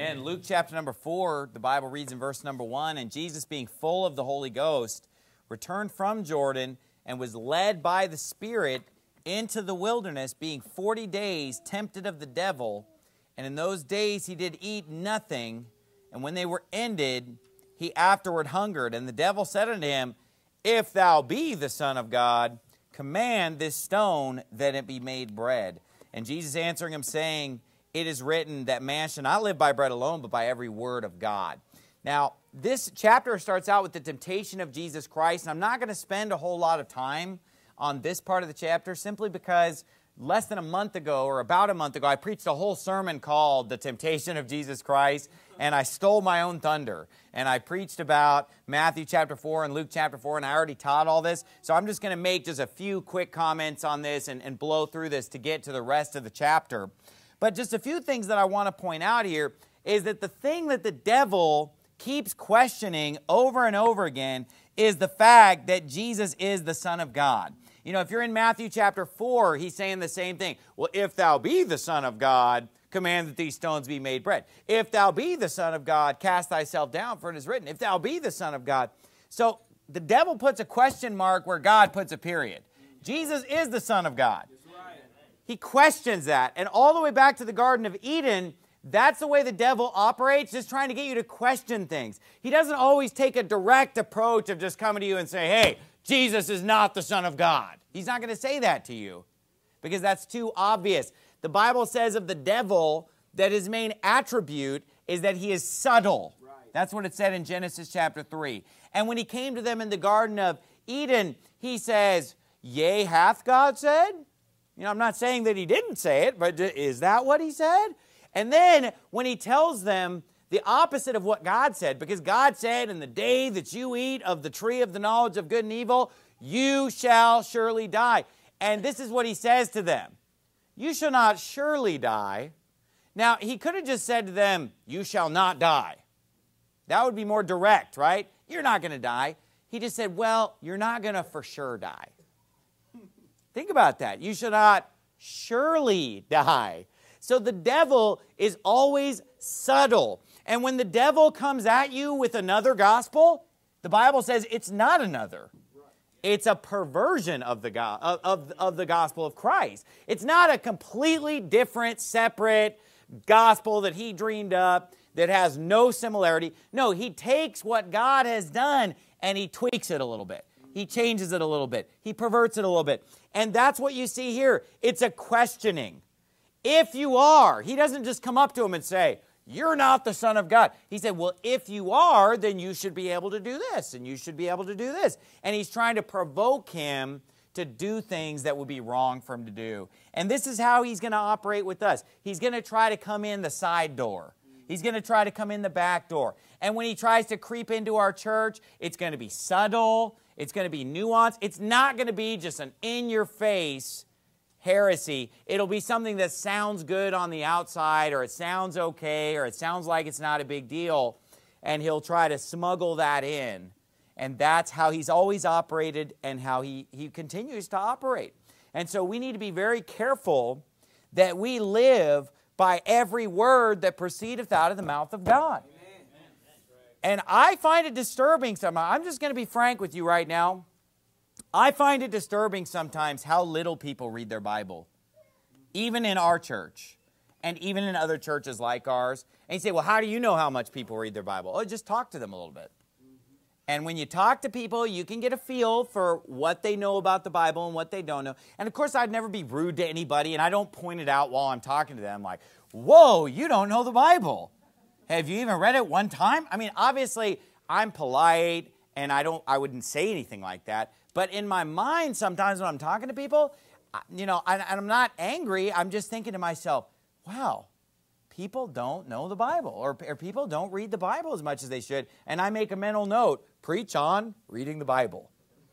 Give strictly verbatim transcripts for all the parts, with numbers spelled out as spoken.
Amen. Luke chapter number four, the Bible reads in verse number one, and Jesus, being full of the Holy Ghost, returned from Jordan and was led by the Spirit into the wilderness, being forty days tempted of the devil. And in those days he did eat nothing, and when they were ended, he afterward hungered. And the devil said unto him, If thou be the Son of God, command this stone that it be made bread. And Jesus answering him, saying, It is written that man shall not live by bread alone, but by every word of God. Now, this chapter starts out with the temptation of Jesus Christ, and I'm not going to spend a whole lot of time on this part of the chapter, simply because less than a month ago, or about a month ago, I preached a whole sermon called The Temptation of Jesus Christ, and I stole my own thunder. And I preached about Matthew chapter four and Luke chapter four, and I already taught all this. So I'm just going to make just a few quick comments on this and, and blow through this to get to the rest of the chapter. But just a few things that I want to point out here is that the thing that the devil keeps questioning over and over again is the fact that Jesus is the Son of God. You know, if you're in Matthew chapter four, he's saying the same thing. Well, if thou be the Son of God, command that these stones be made bread. If thou be the Son of God, cast thyself down, for it is written. If thou be the Son of God. So the devil puts a question mark where God puts a period. Jesus is the Son of God. He questions that. And all the way back to the Garden of Eden, that's the way the devil operates, just trying to get you to question things. He doesn't always take a direct approach of just coming to you and say, hey, Jesus is not the Son of God. He's not going to say that to you because that's too obvious. The Bible says of the devil that his main attribute is that he is subtle. Right. That's what it said in Genesis chapter three. And when he came to them in the Garden of Eden, he says, yea, hath God said? You know, I'm not saying that he didn't say it, but is that what he said? And then when he tells them the opposite of what God said, because God said, in the day that you eat of the tree of the knowledge of good and evil, you shall surely die. And this is what he says to them. You shall not surely die. Now, he could have just said to them, you shall not die. That would be more direct, right? You're not going to die. He just said, well, you're not going to for sure die. Think about that. You shall not surely die. So the devil is always subtle. And when the devil comes at you with another gospel, the Bible says it's not another. It's a perversion of the, go of, of, of the gospel of Christ. It's not a completely different, separate gospel that he dreamed up that has no similarity. No, he takes what God has done and he tweaks it a little bit. He changes it a little bit. He perverts it a little bit. And that's what you see here. It's a questioning. If you are, he doesn't just come up to him and say, you're not the Son of God. He said, well, if you are, then you should be able to do this, and you should be able to do this. And he's trying to provoke him to do things that would be wrong for him to do. And this is how he's going to operate with us. He's going to try to come in the side door. He's going to try to come in the back door. And when he tries to creep into our church, it's going to be subtle. It's going to be nuanced. It's not going to be just an in-your-face heresy. It'll be something that sounds good on the outside, or it sounds okay, or it sounds like it's not a big deal, and he'll try to smuggle that in. And that's how he's always operated and how he, he continues to operate. And so we need to be very careful that we live by every word that proceedeth out of the mouth of God. Amen. And I find it disturbing sometimes. I'm just going to be frank with you right now. I find it disturbing sometimes how little people read their Bible, even in our church and even in other churches like ours. And you say, well, how do you know how much people read their Bible? Oh, just talk to them a little bit. And when you talk to people, you can get a feel for what they know about the Bible and what they don't know. And of course, I'd never be rude to anybody, and I don't point it out while I'm talking to them like, whoa, you don't know the Bible. Have you even read it one time? I mean, obviously, I'm polite, and I don't, I wouldn't say anything like that. But in my mind, sometimes when I'm talking to people, you know, and I'm not angry, I'm just thinking to myself, wow, people don't know the Bible, or, or people don't read the Bible as much as they should. And I make a mental note, preach on reading the Bible.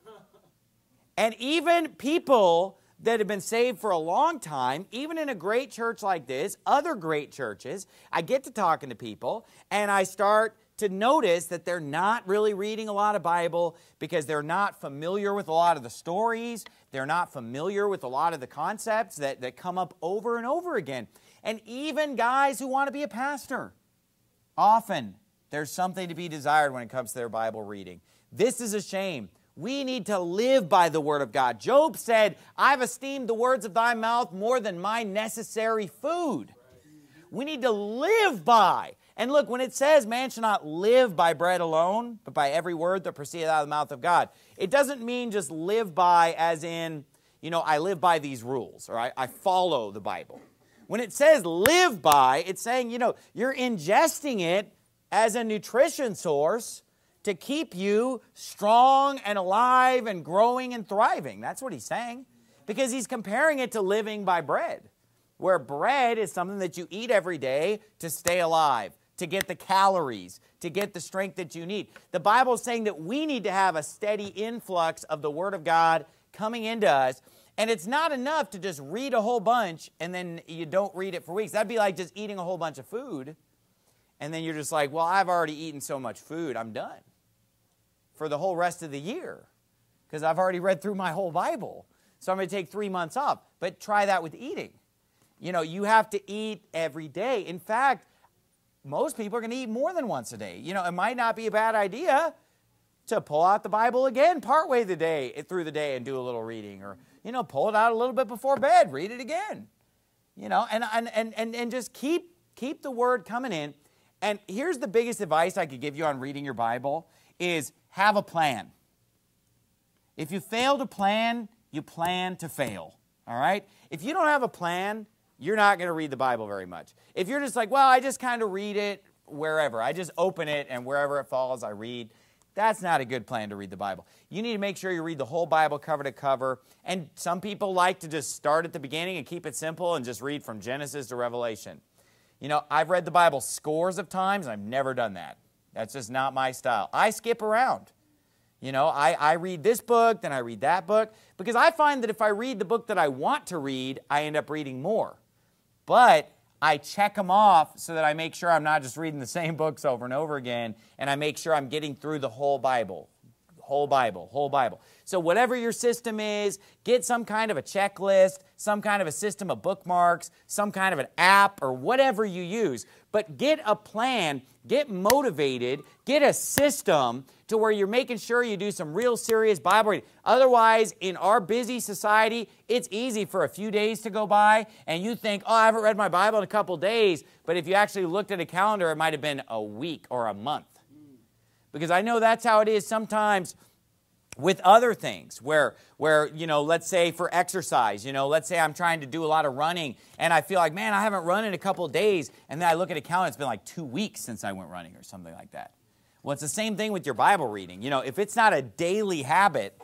And even people that have been saved for a long time, even in a great church like this, other great churches, I get to talking to people, and I start to notice that they're not really reading a lot of Bible because they're not familiar with a lot of the stories. They're not familiar with a lot of the concepts that, that come up over and over again. And even guys who want to be a pastor, Often, there's something to be desired when it comes to their Bible reading. This is a shame. We need to live by the Word of God. Job said, I've esteemed the words of thy mouth more than my necessary food. We need to live by. And look, when it says man shall not live by bread alone, but by every word that proceedeth out of the mouth of God, it doesn't mean just live by as in, you know, I live by these rules, or I, I follow the Bible. When it says live by, it's saying, you know, you're ingesting it as a nutrition source to keep you strong and alive and growing and thriving. That's what he's saying. Because he's comparing it to living by bread, where bread is something that you eat every day to stay alive, to get the calories, to get the strength that you need. The Bible is saying that we need to have a steady influx of the Word of God coming into us. And it's not enough to just read a whole bunch and then you don't read it for weeks. That'd be like just eating a whole bunch of food. And then you're just like, well, I've already eaten so much food, I'm done for the whole rest of the year because I've already read through my whole Bible. So I'm going to take three months off. But try that with eating. You know, you have to eat every day. In fact, most people are going to eat more than once a day. You know, it might not be a bad idea to pull out the Bible again partway the day, through the day and do a little reading. Or, you know, pull it out a little bit before bed, read it again. You know, and, and, and, and, and just keep, keep the Word coming in. And here's the biggest advice I could give you on reading your Bible is have a plan. If you fail to plan, you plan to fail. All right? If you don't have a plan, you're not going to read the Bible very much. If you're just like, well, I just kind of read it wherever. I just open it and wherever it falls, I read. That's not a good plan to read the Bible. You need to make sure you read the whole Bible cover to cover. And some people like to just start at the beginning and keep it simple and just read from Genesis to Revelation. You know, I've read the Bible scores of times, and I've never done that. That's just not my style. I skip around. You know, I, I read this book, then I read that book, because I find that if I read the book that I want to read, I end up reading more. But I check them off so that I make sure I'm not just reading the same books over and over again, and I make sure I'm getting through the whole Bible. Whole Bible, whole Bible. So whatever your system is, get some kind of a checklist, some kind of a system of bookmarks, some kind of an app or whatever you use. But get a plan, get motivated, get a system to where you're making sure you do some real serious Bible reading. Otherwise, in our busy society, it's easy for a few days to go by and you think, oh, I haven't read my Bible in a couple days. But if you actually looked at a calendar, it might have been a week or a month. Because I know that's how it is sometimes with other things where, where, you know, let's say for exercise, you know, let's say I'm trying to do a lot of running and I feel like, man, I haven't run in a couple of days. And then I look at a calendar, it's been like two weeks since I went running or something like that. Well, it's the same thing with your Bible reading. You know, if it's not a daily habit,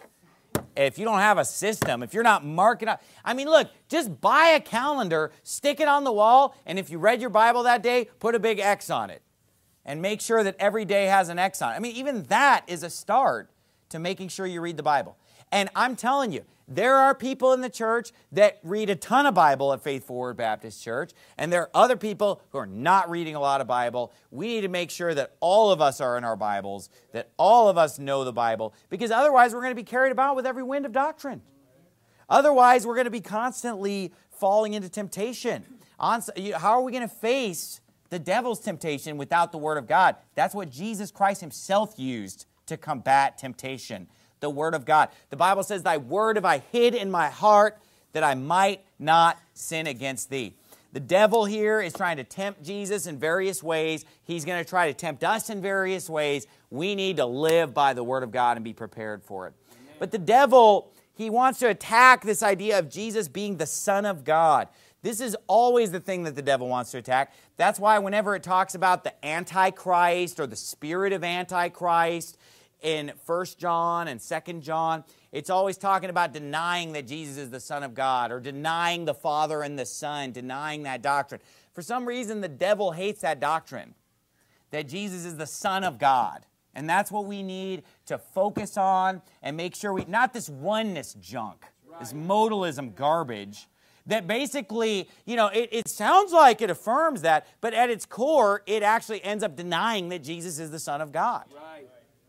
if you don't have a system, if you're not marking up, I mean, look, just buy a calendar, stick it on the wall, and if you read your Bible that day, put a big X on it. And make sure that every day has an X on it. I mean, even that is a start to making sure you read the Bible. And I'm telling you, there are people in the church that read a ton of Bible at Faith Forward Baptist Church, and there are other people who are not reading a lot of Bible. We need to make sure that all of us are in our Bibles, that all of us know the Bible, because otherwise we're going to be carried about with every wind of doctrine. Otherwise, we're going to be constantly falling into temptation. How are we going to face the devil's temptation without the Word of God? That's what Jesus Christ Himself used to combat temptation. The Word of God. The Bible says, thy word have I hid in my heart that I might not sin against thee. The devil here is trying to tempt Jesus in various ways. He's going to try to tempt us in various ways. We need to live by the Word of God and be prepared for it. Amen. But the devil, he wants to attack this idea of Jesus being the Son of God. This is always the thing that the devil wants to attack. That's why whenever it talks about the Antichrist or the spirit of Antichrist in First John and Second John, it's always talking about denying that Jesus is the Son of God or denying the Father and the Son, denying that doctrine. For some reason, the devil hates that doctrine, that Jesus is the Son of God. And that's what we need to focus on and make sure we, not this oneness junk, this modalism garbage, that basically, you know, it, it sounds like it affirms that, but at its core, it actually ends up denying that Jesus is the Son of God. Right.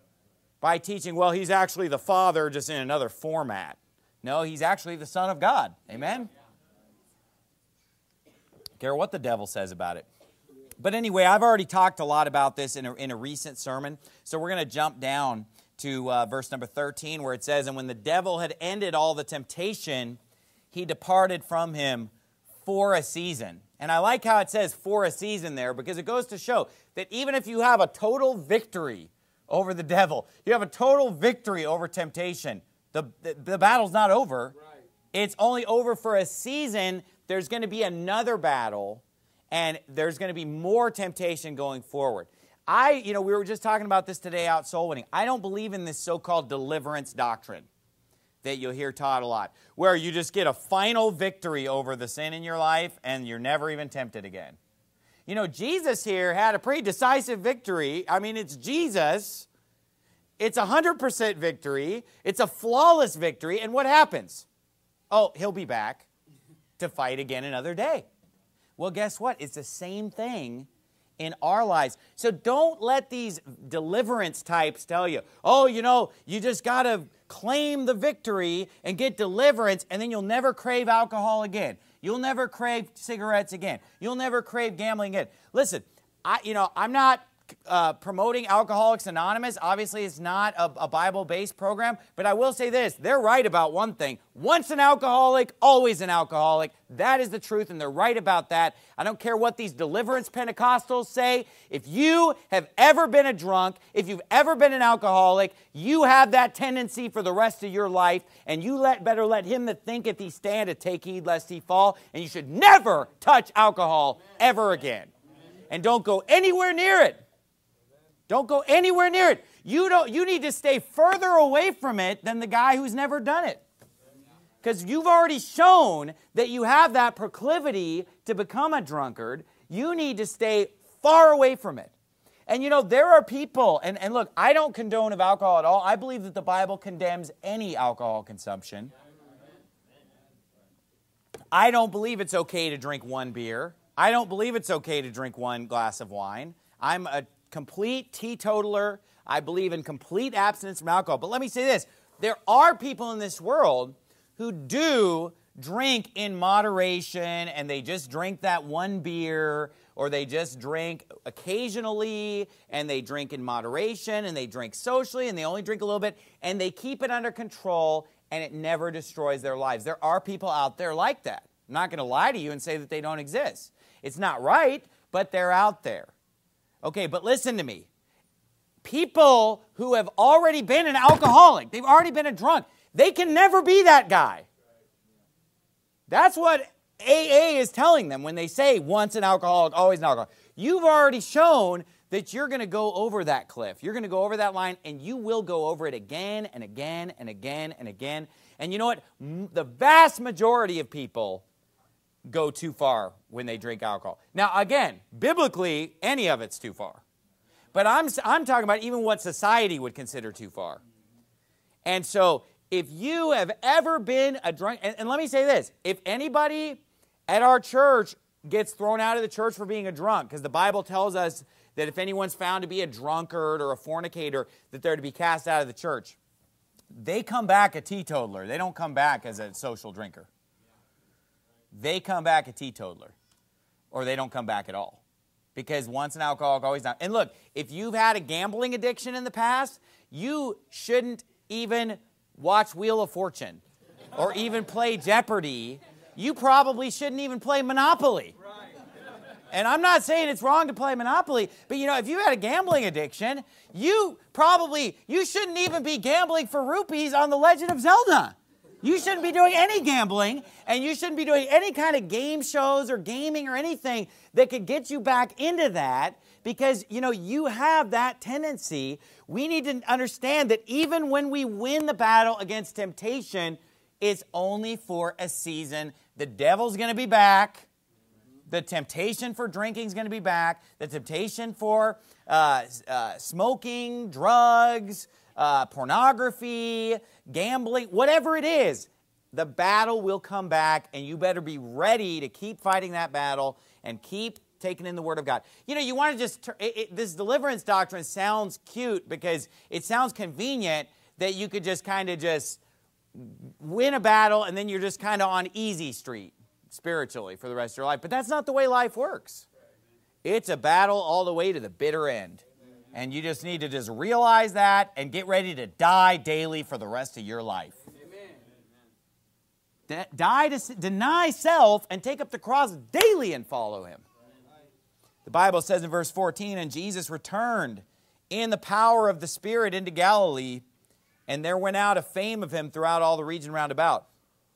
By teaching, well, He's actually the Father, just in another format. No, He's actually the Son of God. Amen? Yeah. Care what the devil says about it. But anyway, I've already talked a lot about this in a, in a recent sermon, so we're going to jump down to uh, verse number thirteen, where it says, "And when the devil had ended all the temptation, he departed from him for a season." And I like how it says for a season there, because it goes to show that even if you have a total victory over the devil, you have a total victory over temptation, the, the, the battle's not over. Right. It's only over for a season. There's going to be another battle, and there's going to be more temptation going forward. I, you know, we were just talking about this today out soul winning. I don't believe in this so-called deliverance doctrine that you'll hear taught a lot, where you just get a final victory over the sin in your life and you're never even tempted again. You know, Jesus here had a pretty decisive victory. I mean, it's Jesus. It's a one hundred percent victory. It's a flawless victory. And what happens? Oh, he'll be back to fight again another day. Well, guess what? It's the same thing in our lives. So don't let these deliverance types tell you, oh, you know, you just got to claim the victory and get deliverance, and then you'll never crave alcohol again. You'll never crave cigarettes again. You'll never crave gambling again. Listen, I, you know, I'm not uh, promoting Alcoholics Anonymous. Obviously, it's not a, a Bible-based program, but I will say this. They're right about one thing. Once an alcoholic, always an alcoholic. That is the truth, and they're right about that. I don't care what these deliverance Pentecostals say. If you have ever been a drunk, if you've ever been an alcoholic, you have that tendency for the rest of your life, and you let better let him that thinketh he standeth take heed lest he fall, and you should never touch alcohol ever again. And don't go anywhere near it. Don't go anywhere near it. You don't. You need to stay further away from it than the guy who's never done it. Because you've already shown that you have that proclivity to become a drunkard. You need to stay far away from it. And you know, there are people, and, and look, I don't condone of alcohol at all. I believe that the Bible condemns any alcohol consumption. I don't believe it's okay to drink one beer. I don't believe it's okay to drink one glass of wine. I'm a complete teetotaler. I believe in complete abstinence from alcohol. But let me say this. There are people in this world who do drink in moderation, and they just drink that one beer, or they just drink occasionally, and they drink in moderation, and they drink socially, and they only drink a little bit, and they keep it under control, and it never destroys their lives. There are people out there like that. I'm not going to lie to you and say that they don't exist. It's not right, but they're out there. Okay, but listen to me. People who have already been an alcoholic, they've already been a drunk, they can never be that guy. That's what A A is telling them when they say once an alcoholic, always an alcoholic. You've already shown that you're going to go over that cliff. You're going to go over that line, and you will go over it again and again and again and again. And you know what? The vast majority of people go too far when they drink alcohol. Now, again, biblically, any of it's too far. But I'm, I'm talking about even what society would consider too far. And so, if you have ever been a drunk, and, and let me say this, if anybody at our church gets thrown out of the church for being a drunk, because the Bible tells us that if anyone's found to be a drunkard or a fornicator, that they're to be cast out of the church, they come back a teetotaler. They don't come back as a social drinker. They come back a teetotaler, or they don't come back at all. Because once an alcoholic, always not. And look, if you've had a gambling addiction in the past, you shouldn't even watch Wheel of Fortune or even play Jeopardy. You probably shouldn't even play Monopoly. And I'm not saying it's wrong to play Monopoly, but you know, if you had a gambling addiction, you probably, you shouldn't even be gambling for rupees on The Legend of Zelda. You shouldn't be doing any gambling, and you shouldn't be doing any kind of game shows or gaming or anything that could get you back into that, because, you know, you have that tendency. We need to understand that even when we win the battle against temptation, it's only for a season. The devil's going to be back. The temptation for drinking is going to be back. The temptation for uh, uh, smoking, drugs, uh, pornography, gambling, whatever it is, the battle will come back, and you better be ready to keep fighting that battle and keep taking in the Word of God. You know, you want to just, it, it, this deliverance doctrine sounds cute because it sounds convenient that you could just kind of just win a battle and then you're just kind of on easy street spiritually for the rest of your life. But that's not the way life works. It's a battle all the way to the bitter end. And you just need to just realize that and get ready to die daily for the rest of your life. Amen. Die to deny self and take up the cross daily and follow him. The Bible says in verse fourteen, and Jesus returned in the power of the Spirit into Galilee, and there went out a fame of him throughout all the region round about.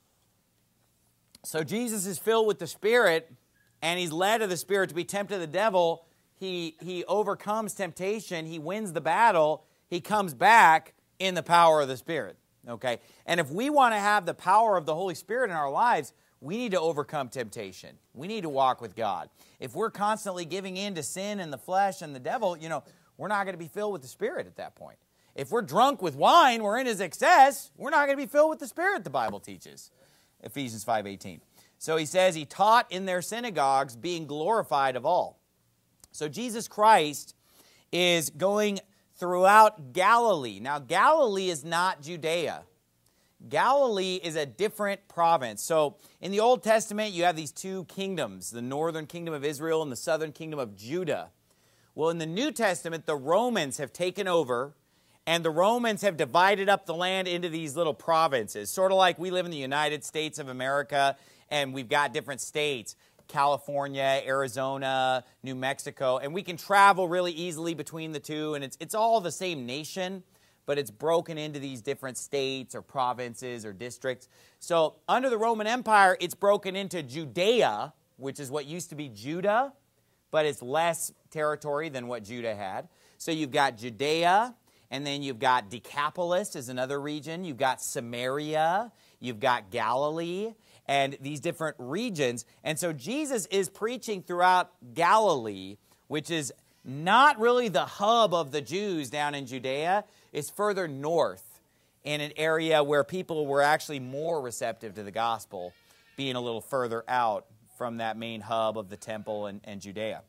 So Jesus is filled with the Spirit, and he's led of the Spirit to be tempted of the devil. He, he overcomes temptation. He wins the battle. He comes back in the power of the Spirit. Okay? And if we want to have the power of the Holy Spirit in our lives, we need to overcome temptation. We need to walk with God. If we're constantly giving in to sin and the flesh and the devil, you know, we're not going to be filled with the Spirit at that point. If we're drunk with wine, we're in his excess, we're not going to be filled with the Spirit, the Bible teaches. Ephesians five eighteen. So he says he taught in their synagogues, being glorified of all. So Jesus Christ is going throughout Galilee. Now, Galilee is not Judea. Galilee is a different province. So in the Old Testament, you have these two kingdoms, the northern kingdom of Israel and the southern kingdom of Judah. Well, in the New Testament, the Romans have taken over, and the Romans have divided up the land into these little provinces, sort of like we live in the United States of America, and we've got different states. California, Arizona, New Mexico, and we can travel really easily between the two, and it's, it's all the same nation, but it's broken into these different states or provinces or districts. So under the Roman Empire, it's broken into Judea, which is what used to be Judah, but it's less territory than what Judah had. So you've got Judea, and then you've got Decapolis is another region. You've got Samaria, you've got Galilee, and these different regions. And so Jesus is preaching throughout Galilee, which is not really the hub of the Jews down in Judea. It's further north in an area where people were actually more receptive to the gospel, being a little further out from that main hub of the temple and, and Judea.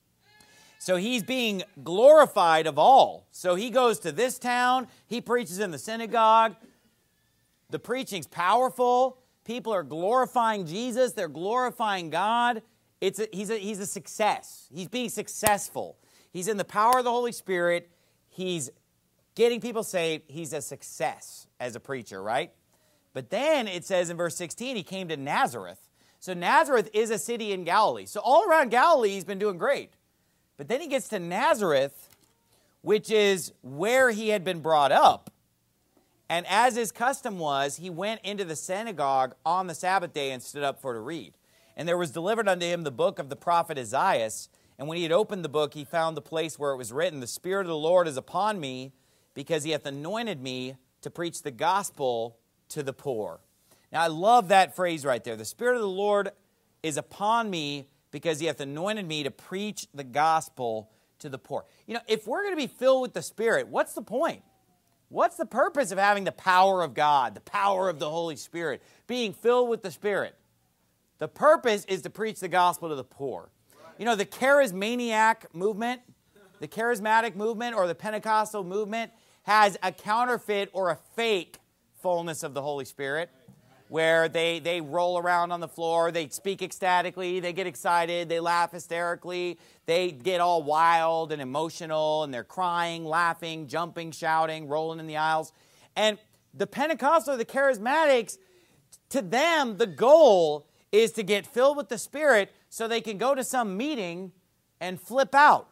So he's being glorified of all. So he goes to this town, he preaches in the synagogue. The preaching's powerful. People are glorifying Jesus. They're glorifying God. It's a, he's, a, he's a success. He's being successful. He's in the power of the Holy Spirit. He's getting people saved. He's a success as a preacher, right? But then it says in verse sixteen, he came to Nazareth. So Nazareth is a city in Galilee. So all around Galilee, he's been doing great. But then he gets to Nazareth, which is where he had been brought up. And as his custom was, he went into the synagogue on the Sabbath day and stood up for to read. And there was delivered unto him the book of the prophet Isaiah. And when he had opened the book, he found the place where it was written, the Spirit of the Lord is upon me, because he hath anointed me to preach the gospel to the poor. Now, I love that phrase right there. The Spirit of the Lord is upon me, because he hath anointed me to preach the gospel to the poor. You know, if we're going to be filled with the Spirit, what's the point? What's the purpose of having the power of God, the power of the Holy Spirit, being filled with the Spirit? The purpose is to preach the gospel to the poor. You know, the charismaniac movement, the charismatic movement or the Pentecostal movement has a counterfeit or a fake fullness of the Holy Spirit, where they, they roll around on the floor, they speak ecstatically, they get excited, they laugh hysterically, they get all wild and emotional, and they're crying, laughing, jumping, shouting, rolling in the aisles. And the Pentecostal, the charismatics, to them, the goal is to get filled with the Spirit so they can go to some meeting and flip out.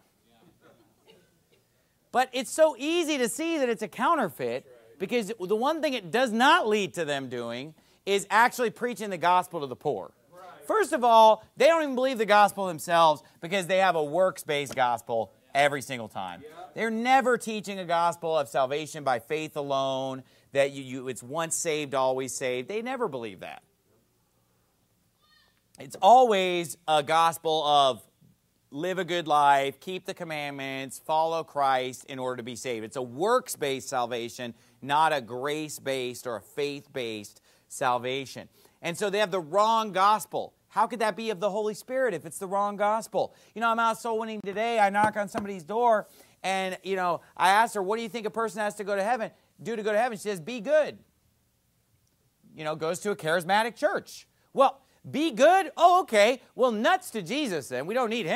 But it's so easy to see that it's a counterfeit, because the one thing it does not lead to them doing is actually preaching the gospel to the poor. Right. First of all, they don't even believe the gospel themselves, because they have a works-based gospel every single time. Yeah. They're never teaching a gospel of salvation by faith alone, that you, you it's once saved, always saved. They never believe that. It's always a gospel of live a good life, keep the commandments, follow Christ in order to be saved. It's a works-based salvation, not a grace-based or a faith-based salvation. And so they have the wrong gospel. How could that be of the Holy Spirit if it's the wrong gospel? You know, I'm out soul winning today. I knock on somebody's door, and, you know, I asked her, what do you think a person has to go to heaven, do to go to heaven? She says, be good. You know, goes to a charismatic church. Well, be good? Oh, okay. Well, nuts to Jesus then. We don't need him.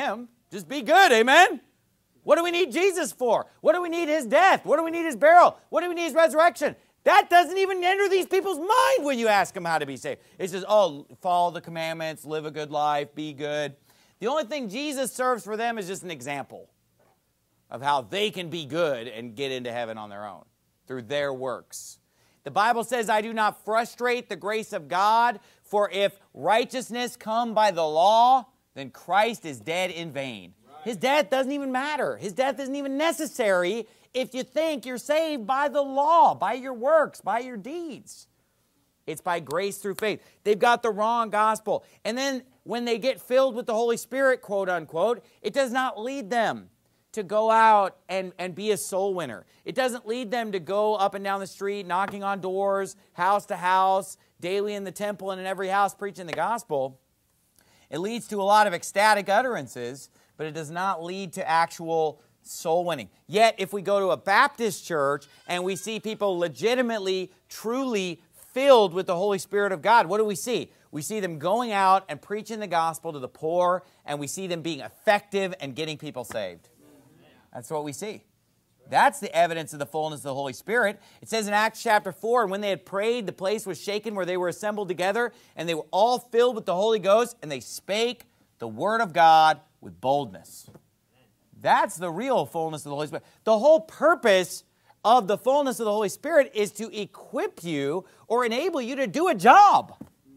Just be good, amen? What do we need Jesus for? What do we need his death? What do we need his burial? What do we need his resurrection? That doesn't even enter these people's mind when you ask them how to be saved. It says, oh, follow the commandments, live a good life, be good. The only thing Jesus serves for them is just an example of how they can be good and get into heaven on their own through their works. The Bible says, I do not frustrate the grace of God, for if righteousness come by the law, then Christ is dead in vain. Right. His death doesn't even matter. His death isn't even necessary if you think you're saved by the law, by your works, by your deeds. It's by grace through faith. They've got the wrong gospel. And then when they get filled with the Holy Spirit, quote unquote, it does not lead them to go out and, and be a soul winner. It doesn't lead them to go up and down the street, knocking on doors, house to house, daily in the temple and in every house preaching the gospel. It leads to a lot of ecstatic utterances, but it does not lead to actual soul winning. Yet, if we go to a Baptist church and we see people legitimately, truly filled with the Holy Spirit of God, what do we see? We see them going out and preaching the gospel to the poor, and we see them being effective and getting people saved. That's what we see. That's the evidence of the fullness of the Holy Spirit. It says in Acts chapter four, and when they had prayed, the place was shaken where they were assembled together, and they were all filled with the Holy Ghost, and they spake the word of God with boldness. That's the real fullness of the Holy Spirit. The whole purpose of the fullness of the Holy Spirit is to equip you or enable you to do a job.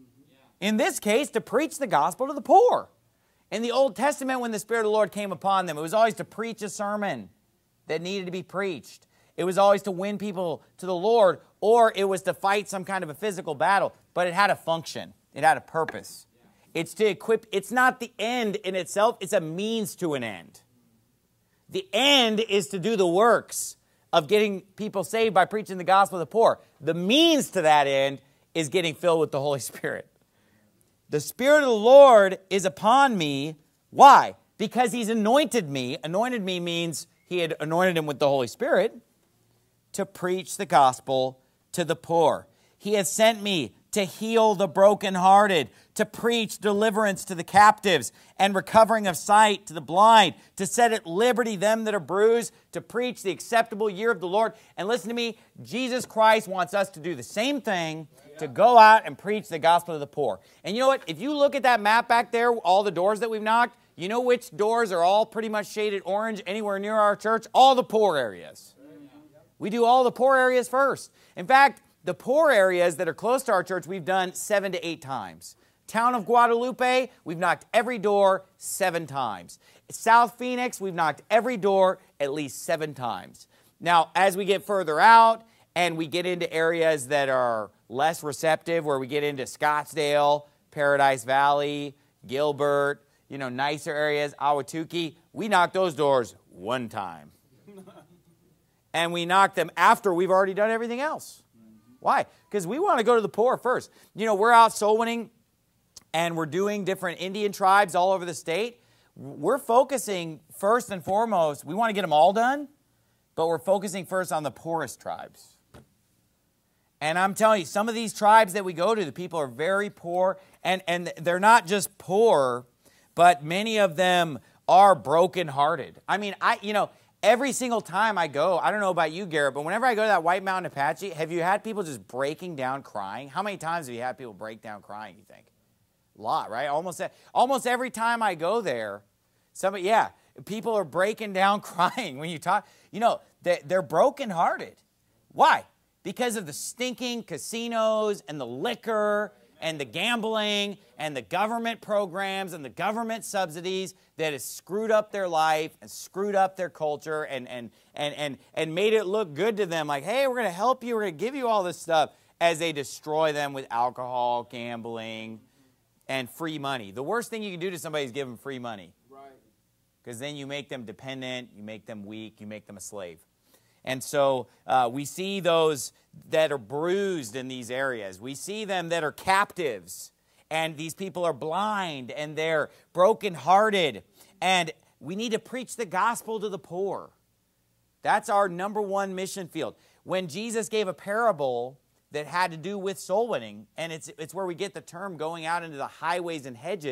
In this case, to preach the gospel to the poor. In the Old Testament, when the Spirit of the Lord came upon them, it was always to preach a sermon that needed to be preached. It was always to win people to the Lord, or it was to fight some kind of a physical battle, but it had a function. It had a purpose. It's to equip. It's not the end in itself. It's a means to an end. The end is to do the works of getting people saved by preaching the gospel to the poor. The means to that end is getting filled with the Holy Spirit. The Spirit of the Lord is upon me. Why? Because He's anointed me. Anointed me means He had anointed him with the Holy Spirit to preach the gospel to the poor. He has sent me to heal the brokenhearted, to preach deliverance to the captives and recovering of sight to the blind, to set at liberty them that are bruised, to preach the acceptable year of the Lord. And listen to me, Jesus Christ wants us to do the same thing, to go out and preach the gospel to the poor. And you know what? If you look at that map back there, all the doors that we've knocked, you know which doors are all pretty much shaded orange anywhere near our church? All the poor areas. We do all the poor areas first. In fact, the poor areas that are close to our church, we've done seven to eight times. Town of Guadalupe, we've knocked every door seven times. South Phoenix, we've knocked every door at least seven times. Now, as we get further out and we get into areas that are less receptive, where we get into Scottsdale, Paradise Valley, Gilbert, you know, nicer areas, Ahwatukee, we knock those doors one time. And we knock them after we've already done everything else. Why? Because we want to go to the poor first. You know, we're out soul winning and we're doing different Indian tribes all over the state. We're focusing first and foremost, we want to get them all done, but we're focusing first on the poorest tribes. And I'm telling you, some of these tribes that we go to, the people are very poor, and, and they're not just poor, but many of them are brokenhearted. I mean, I you know, every single time I go, I don't know about you, Garrett, but whenever I go to that White Mountain Apache, have you had people just breaking down crying? How many times have you had people break down crying, you think? A lot, right? Almost, almost every time I go there, somebody, yeah, people are breaking down crying when you talk. You know, they, they're brokenhearted. Why? Because of the stinking casinos and the liquor and the gambling and the government programs and the government subsidies that has screwed up their life and screwed up their culture and, and, and, and, and made it look good to them. Like, hey, we're going to help you. We're going to give you all this stuff, as they destroy them with alcohol, gambling, and free money. The worst thing you can do to somebody is give them free money. Right. Because then you make them dependent, you make them weak, you make them a slave. And so uh, we see those that are bruised in these areas. We see them that are captives. And these people are blind and they're brokenhearted. And we need to preach the gospel to the poor. That's our number one mission field. When Jesus gave a parable that had to do with soul winning, and it's, it's where we get the term going out into the highways and hedges,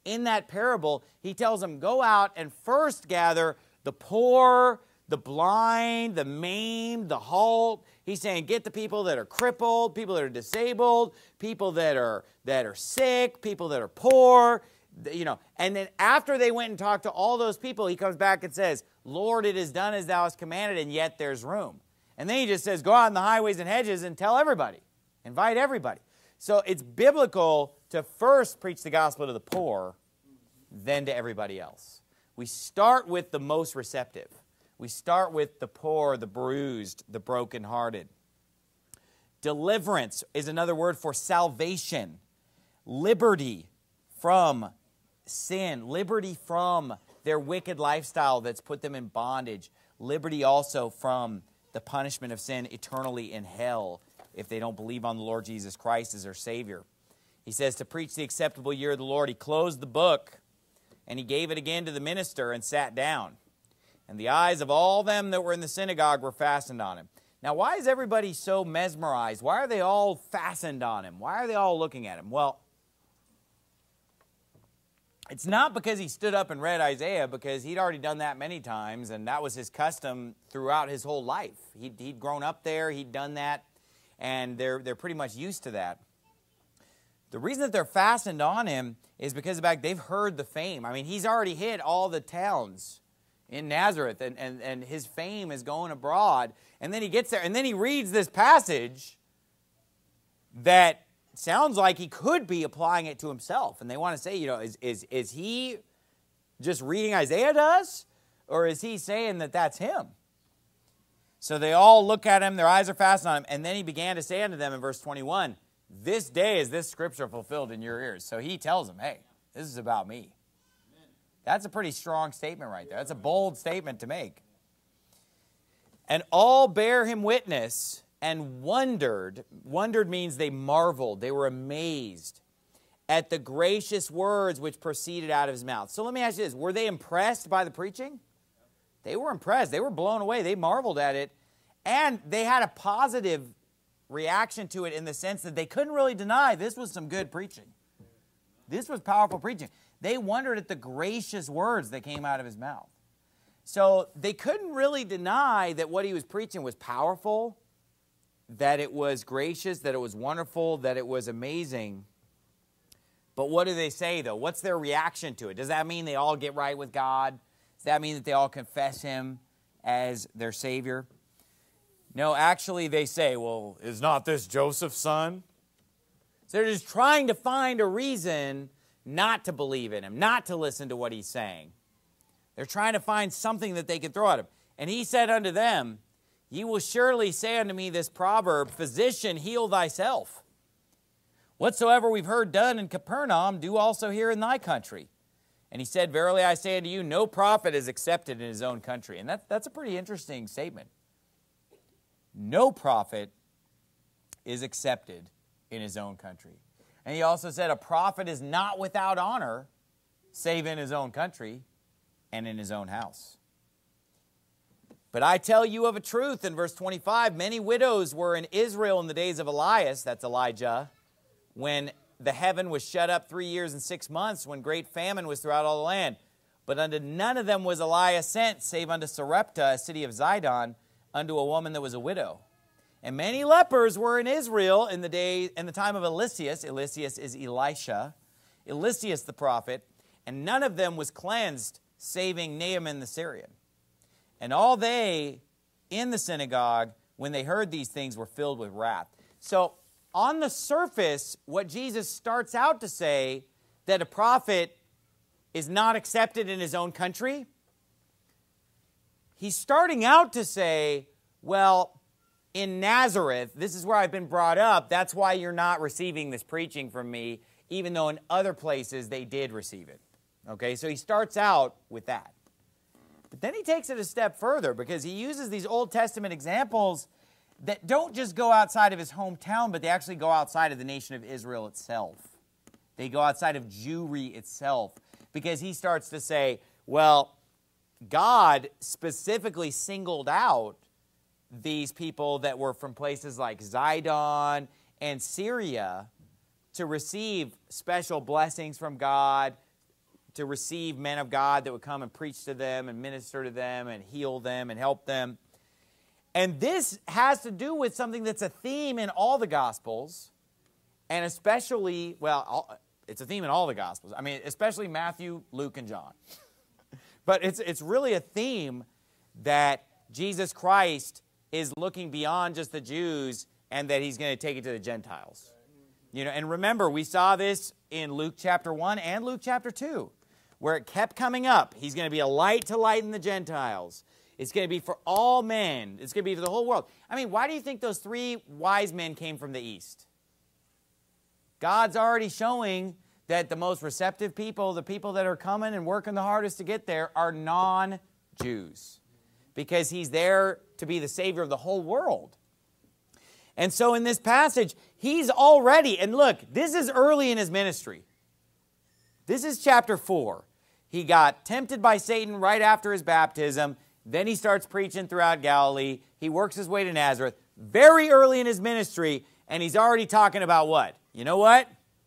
in that parable, he tells them, go out and first gather the poor, the blind, the maimed, the halt. He's saying, get the people that are crippled, people that are disabled, people that are, that are sick, people that are poor, you know. And then after they went and talked to all those people, he comes back and says, Lord, it is done as thou hast commanded, and yet there's room. And then he just says, go out in the highways and hedges and tell everybody. Invite everybody. So it's biblical to first preach the gospel to the poor, then to everybody else. We start with the most receptive. We start with the poor, the bruised, the brokenhearted. Deliverance is another word for salvation. Liberty from sin. Liberty from their wicked lifestyle that's put them in bondage. Liberty also from the punishment of sin eternally in hell if they don't believe on the Lord Jesus Christ as their Savior. He says to preach the acceptable year of the Lord. He closed the book and he gave it again to the minister and sat down. And the eyes of all them that were in the synagogue were fastened on him. Now, why is everybody so mesmerized? Why are they all fastened on him? Why are they all looking at him? Well, it's not because he stood up and read Isaiah, because he'd already done that many times, and that was his custom throughout his whole life. He'd, he'd grown up there, he'd done that, and they're, they're pretty much used to that. The reason that they're fastened on him is because of the fact they've heard the fame. I mean, he's already hit all the towns in Nazareth, and, and, and his fame is going abroad. And then he gets there, and then he reads this passage that sounds like he could be applying it to himself. And they want to say, you know, is, is, is he just reading Isaiah to us? Or is he saying that that's him? So they all look at him, their eyes are fastened on him. And then he began to say unto them in verse twenty-one, this day is this scripture fulfilled in your ears. So he tells them, hey, this is about me. That's a pretty strong statement right there. That's a bold statement to make. And all bear him witness and wondered. Wondered means they marveled. They were amazed at the gracious words which proceeded out of his mouth. So let me ask you this. Were they impressed by the preaching? They were impressed. They were blown away. They marveled at it. And they had a positive reaction to it in the sense that they couldn't really deny this was some good preaching. This was powerful preaching. They wondered at the gracious words that came out of his mouth. So they couldn't really deny that what he was preaching was powerful, that it was gracious, that it was wonderful, that it was amazing. But what do they say, though? What's their reaction to it? Does that mean they all get right with God? Does that mean that they all confess him as their Savior? No, actually they say, well, is not this Joseph's son? So they're just trying to find a reason not to believe in him, not to listen to what he's saying. They're trying to find something that they can throw at him. And he said unto them, ye will surely say unto me this proverb, physician, heal thyself. Whatsoever we've heard done in Capernaum, do also here in thy country. And he said, verily I say unto you, no prophet is accepted in his own country. And that, that's a pretty interesting statement. No prophet is accepted in his own country. And he also said, a prophet is not without honor, save in his own country and in his own house. But I tell you of a truth, in verse twenty-five, many widows were in Israel in the days of Elias, that's Elijah, when the heaven was shut up three years and six months, when great famine was throughout all the land. But unto none of them was Elias sent, save unto Sarepta, a city of Zidon, unto a woman that was a widow. And many lepers were in Israel in the day in the time of Eliseus. Eliseus is Elisha. Eliseus the prophet. And none of them was cleansed, saving Naaman the Syrian. And all they in the synagogue, when they heard these things, were filled with wrath. So on the surface, what Jesus starts out to say, that a prophet is not accepted in his own country, he's starting out to say, well, in Nazareth, this is where I've been brought up. That's why you're not receiving this preaching from me, even though in other places they did receive it. Okay, so he starts out with that. But then he takes it a step further, because he uses these Old Testament examples that don't just go outside of his hometown, but they actually go outside of the nation of Israel itself. They go outside of Jewry itself, because he starts to say, well, God specifically singled out these people that were from places like Zidon and Syria to receive special blessings from God, to receive men of God that would come and preach to them and minister to them and heal them and help them. And this has to do with something that's a theme in all the Gospels, and especially, well, all, it's a theme in all the Gospels. I mean, especially Matthew, Luke, and John. But it's, it's really a theme that Jesus Christ is looking beyond just the Jews and that he's going to take it to the Gentiles. You know, and remember, we saw this in Luke chapter one and Luke chapter two, where it kept coming up. He's going to be a light to lighten the Gentiles. It's going to be for all men. It's going to be for the whole world. I mean, why do you think those three wise men came from the east? God's already showing that the most receptive people, the people that are coming and working the hardest to get there, are non-Jews, because he's there to be the Savior of the whole world. And so in this passage, he's already, and look, this is early in his ministry. This is chapter four. He got tempted by Satan right after his baptism. Then he starts preaching throughout Galilee. He works his way to Nazareth very early in his ministry, and he's already talking about what? You know what?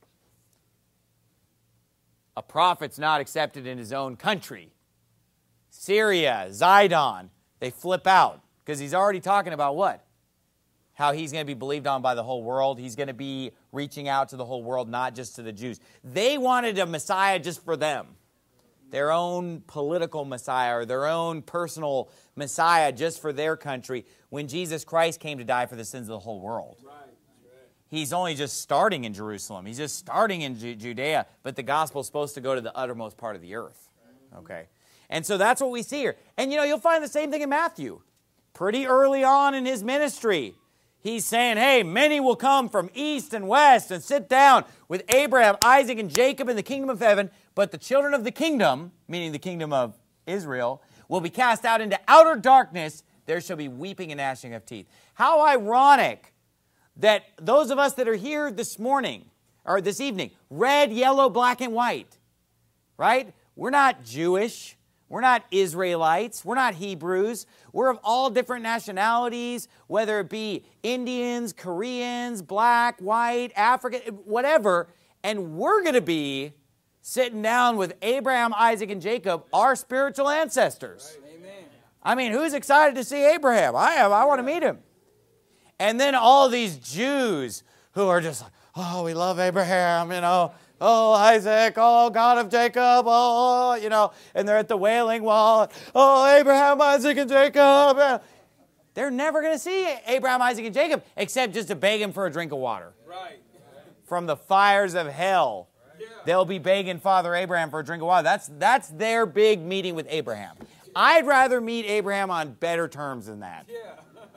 A prophet's not accepted in his own country. Syria, Zidon, they flip out because he's already talking about what? How he's going to be believed on by the whole world. He's going to be reaching out to the whole world, not just to the Jews. They wanted a Messiah just for them. Their own political Messiah or their own personal Messiah just for their country, when Jesus Christ came to die for the sins of the whole world. Right. He's only just starting in Jerusalem. He's just starting in Ju- Judea, but the gospel is supposed to go to the uttermost part of the earth. Okay? And so that's what we see here. And you know, you'll find the same thing in Matthew. Pretty early on in his ministry, he's saying, hey, many will come from east and west and sit down with Abraham, Isaac, and Jacob in the kingdom of heaven, but the children of the kingdom, meaning the kingdom of Israel, will be cast out into outer darkness. There shall be weeping and gnashing of teeth. How ironic that those of us that are here this morning, or this evening, red, yellow, black, and white, right? We're not Jewish. We're not Israelites. We're not Hebrews. We're of all different nationalities, whether it be Indians, Koreans, black, white, African, whatever. And we're going to be sitting down with Abraham, Isaac, and Jacob, our spiritual ancestors. Right. Amen. I mean, who's excited to see Abraham? I am. I want to meet him. And then all these Jews who are just like, oh, we love Abraham, you know. Oh, Isaac, oh, God of Jacob, oh, you know, and they're at the Wailing Wall. Oh, Abraham, Isaac, and Jacob. They're never going to see Abraham, Isaac, and Jacob except just to beg him for a drink of water. Right. From the fires of hell, right. They'll be begging Father Abraham for a drink of water. That's, that's their big meeting with Abraham. I'd rather meet Abraham on better terms than that. Yeah.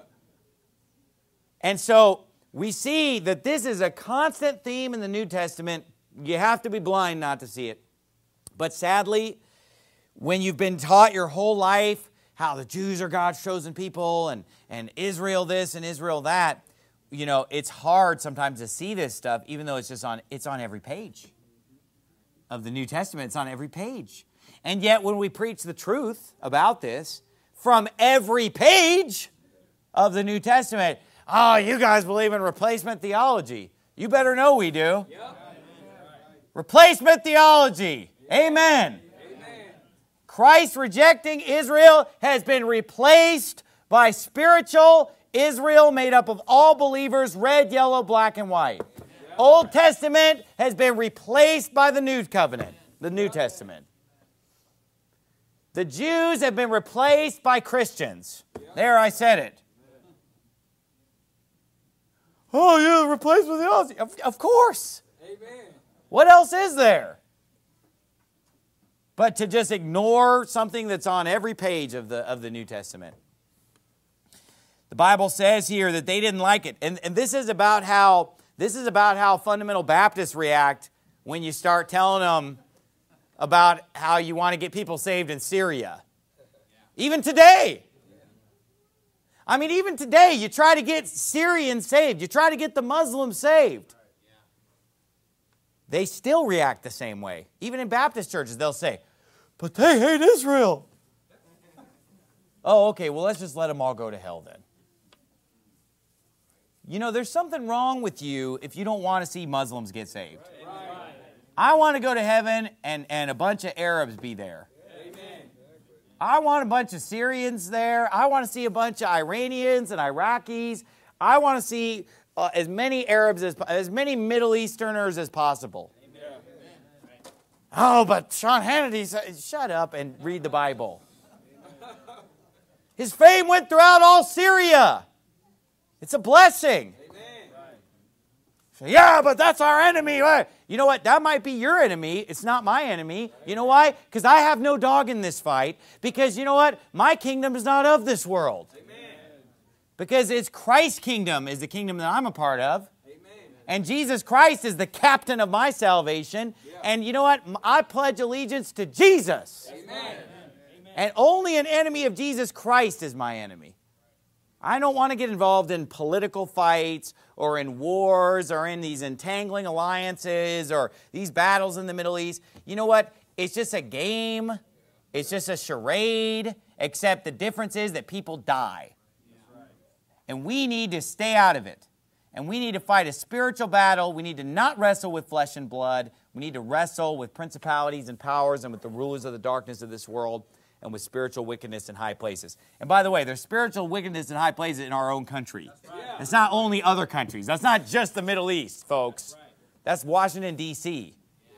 And so we see that this is a constant theme in the New Testament. You have to be blind not to see it. But sadly, when you've been taught your whole life how the Jews are God's chosen people and, and Israel this and Israel that, you know, it's hard sometimes to see this stuff, even though it's just on, it's on every page of the New Testament. It's on every page. And yet when we preach the truth about this from every page of the New Testament, oh, you guys believe in replacement theology. You better know we do. Yep. Replacement theology. Amen. Amen. Christ rejecting Israel has been replaced by spiritual Israel made up of all believers, red, yellow, black, and white. Old Testament has been replaced by the New Covenant, the New Testament. The Jews have been replaced by Christians. There, I said it. Oh, yeah, replacement theology. Of, of course. Amen. What else is there? But to just ignore something that's on every page of the, of the New Testament. The Bible says here that they didn't like it. And, and this is about how this is about how fundamental Baptists react when you start telling them about how you want to get people saved in Syria. Even today. I mean, even today, you try to get Syrians saved. You try to get the Muslims saved. They still react the same way. Even in Baptist churches, they'll say, but they hate Israel. Oh, okay, well, let's just let them all go to hell then. You know, there's something wrong with you if you don't want to see Muslims get saved. Right. I want to go to heaven and, and a bunch of Arabs be there. Amen. I want a bunch of Syrians there. I want to see a bunch of Iranians and Iraqis. I want to see uh, as many Arabs, as, as many Middle Easterners as possible. Amen. Oh, but Sean Hannity said, shut up and read the Bible. His fame went throughout all Syria. It's a blessing. Yeah, but that's our enemy. You know what? That might be your enemy. It's not my enemy. You know why? Because I have no dog in this fight. Because you know what? My kingdom is not of this world. Amen. Because it's Christ's kingdom is the kingdom that I'm a part of. Amen. And Jesus Christ is the captain of my salvation. Yeah. And you know what? I pledge allegiance to Jesus. Amen. And only an enemy of Jesus Christ is my enemy. I don't want to get involved in political fights or in wars or in these entangling alliances or these battles in the Middle East. You know what? It's just a game. It's just a charade, except the difference is that people die. And we need to stay out of it. And we need to fight a spiritual battle. We need to not wrestle with flesh and blood. We need to wrestle with principalities and powers and with the rulers of the darkness of this world, and with spiritual wickedness in high places. And by the way, there's spiritual wickedness in high places in our own country. Right. It's not only other countries. That's not just the Middle East, folks. Right. That's Washington, D C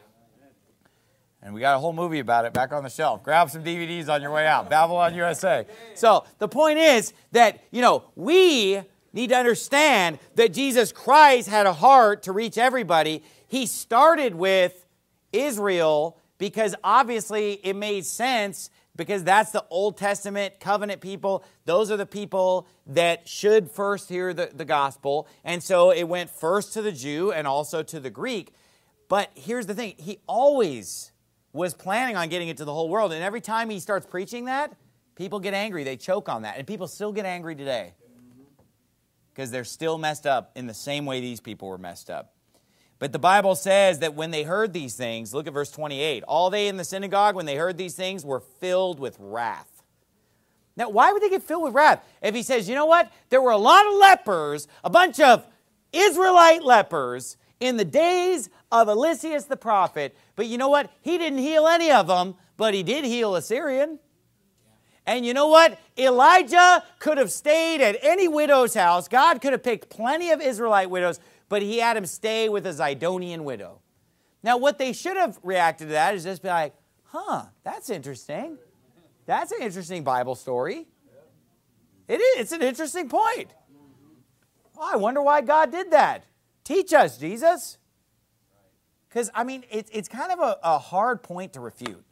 And we got a whole movie about it back on the shelf. Grab some D V Ds on your way out. Babylon U S A. So the point is that, you know, we need to understand that Jesus Christ had a heart to reach everybody. He started with Israel because obviously it made sense, because that's the Old Testament covenant people. Those are the people that should first hear the, the gospel. And so it went first to the Jew and also to the Greek. But here's the thing. He always was planning on getting it to the whole world. And every time he starts preaching that, people get angry. They choke on that. And people still get angry today because they're still messed up in the same way these people were messed up. But the Bible says that when they heard these things, look at verse twenty-eight, all they in the synagogue, when they heard these things, were filled with wrath. Now, why would they get filled with wrath? If he says, you know what, there were a lot of lepers, a bunch of Israelite lepers in the days of Eliseus the prophet, but you know what, he didn't heal any of them, but he did heal a Syrian. And you know what? Elijah could have stayed at any widow's house. God could have picked plenty of Israelite widows, but he had him stay with a Zidonian widow. Now, what they should have reacted to that is just be like, huh, that's interesting. That's an interesting Bible story. It is. It's an interesting point. Oh, I wonder why God did that. Teach us, Jesus. Because, I mean, it, it's kind of a, a hard point to refute.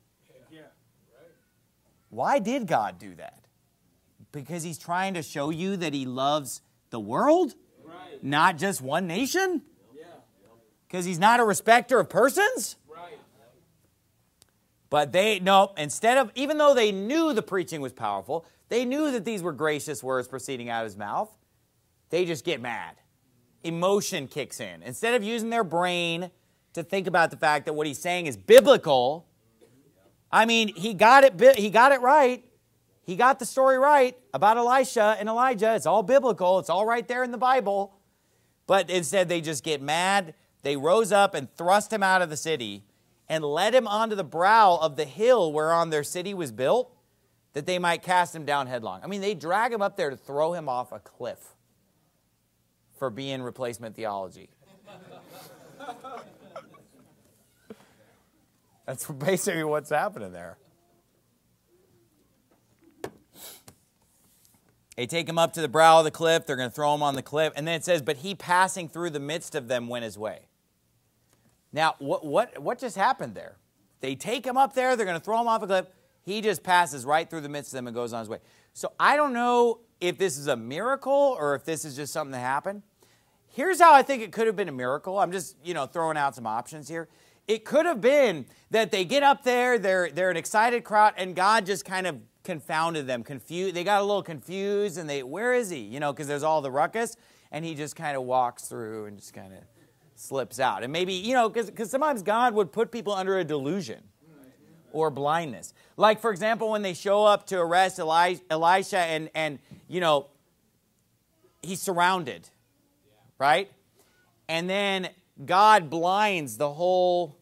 Why did God do that? Because he's trying to show you that he loves the world? Right. Not just one nation? Because yeah. he's not a respecter of persons? Right. But they, no, instead of, even though they knew the preaching was powerful, they knew that these were gracious words proceeding out of his mouth, they just get mad. Emotion kicks in. Instead of using their brain to think about the fact that what he's saying is biblical, I mean, he got it, he got it right. He got the story right about Elisha and Elijah. It's all biblical. It's all right there in the Bible. But instead, they just get mad. They rose up and thrust him out of the city and led him onto the brow of the hill whereon their city was built, that they might cast him down headlong. I mean, they drag him up there to throw him off a cliff for being replacement theology. That's basically what's happening there. They take him up to the brow of the cliff. They're going to throw him on the cliff. And then it says, but he passing through the midst of them went his way. Now, what, what, what just happened there? They take him up there. They're going to throw him off a cliff. He just passes right through the midst of them and goes on his way. So I don't know if this is a miracle or if this is just something that happened. Here's how I think it could have been a miracle. I'm just, you know, throwing out some options here. It could have been that they get up there, they're, they're an excited crowd, and God just kind of confounded them. Confused. They got a little confused, and they, where is he? You know, because there's all the ruckus, and he just kind of walks through and just kind of slips out. And maybe, you know, because sometimes God would put people under a delusion or blindness. Like, for example, when they show up to arrest Eli- Elisha and, and, you know, he's surrounded, right? And then God blinds the whole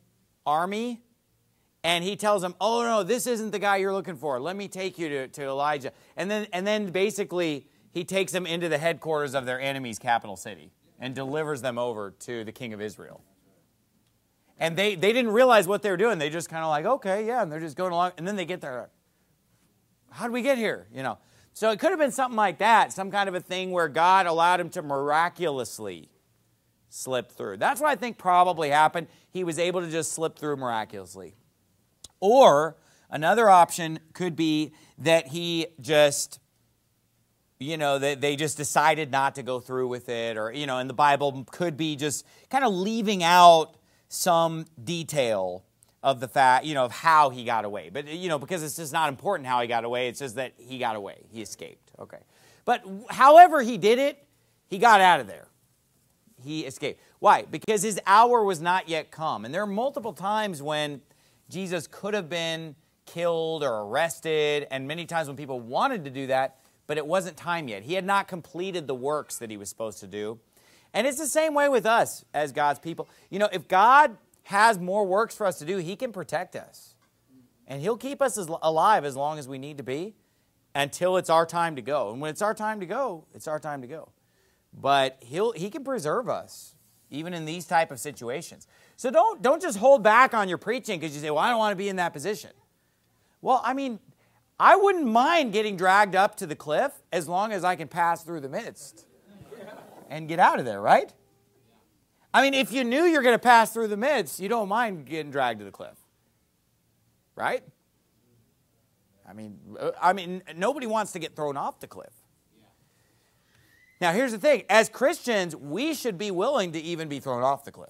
army, and he tells them, oh, no, this isn't the guy you're looking for. Let me take you to, to Elijah. And then, and then basically he takes them into the headquarters of their enemy's capital city and delivers them over to the king of Israel. And they, they didn't realize what they were doing. They just kind of like, okay, yeah, and they're just going along. And then they get there. How did we get here? You know. So it could have been something like that, some kind of a thing where God allowed him to miraculously slip through. That's what I think probably happened. He was able to just slip through miraculously. Or another option could be that he just, you know, they, they just decided not to go through with it. Or, you know, in the Bible could be just kind of leaving out some detail of the fact, you know, of how he got away. But, you know, because it's just not important how he got away. It's just that he got away. He escaped. Okay. But however he did it, he got out of there. He escaped. Why? Because his hour was not yet come. And there are multiple times when Jesus could have been killed or arrested, and many times when people wanted to do that, but it wasn't time yet. He had not completed the works that he was supposed to do. And it's the same way with us as God's people. You know, if God has more works for us to do, he can protect us. And he'll keep us as alive as long as we need to be until it's our time to go. And when it's our time to go, it's our time to go. But he'll, he can preserve us, even in these type of situations. So don't, don't just hold back on your preaching because you say, well, I don't want to be in that position. Well, I mean, I wouldn't mind getting dragged up to the cliff as long as I can pass through the midst and get out of there, right? I mean, if you knew you're going to pass through the midst, you don't mind getting dragged to the cliff, right? I mean, I mean, nobody wants to get thrown off the cliff. Now, here's the thing. As Christians, we should be willing to even be thrown off the cliff.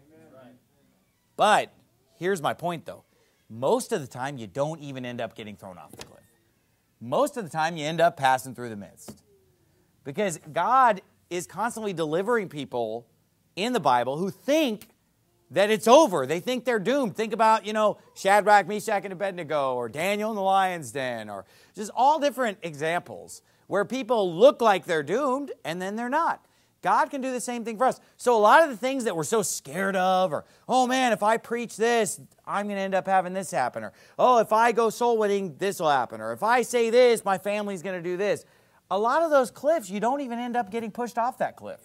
But here's my point, though. Most of the time, you don't even end up getting thrown off the cliff. Most of the time, you end up passing through the midst. Because God is constantly delivering people in the Bible who think that it's over. They think they're doomed. Think about, you know, Shadrach, Meshach, and Abednego, or Daniel in the lion's den, or just all different examples where people look like they're doomed, and then they're not. God can do the same thing for us. So a lot of the things that we're so scared of, or, oh man, if I preach this, I'm going to end up having this happen, or, oh, if I go soul winning, this will happen, or if I say this, my family's going to do this. A lot of those cliffs, you don't even end up getting pushed off that cliff.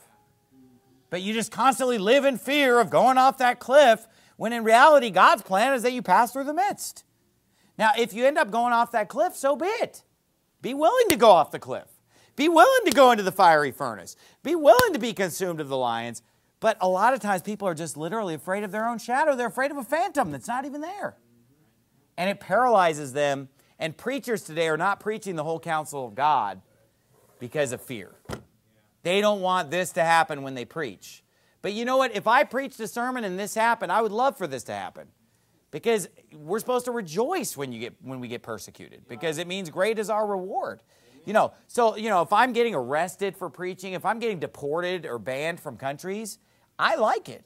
But you just constantly live in fear of going off that cliff, when in reality, God's plan is that you pass through the midst. Now, if you end up going off that cliff, so be it. Be willing to go off the cliff. Be willing to go into the fiery furnace. Be willing to be consumed of the lions. But a lot of times people are just literally afraid of their own shadow. They're afraid of a phantom that's not even there. And it paralyzes them. And preachers today are not preaching the whole counsel of God because of fear. They don't want this to happen when they preach. But you know what? If I preached a sermon and this happened, I would love for this to happen. Because we're supposed to rejoice when you get when we get persecuted. Because it means great is our reward. You know, so, you know, if I'm getting arrested for preaching, if I'm getting deported or banned from countries, I like it.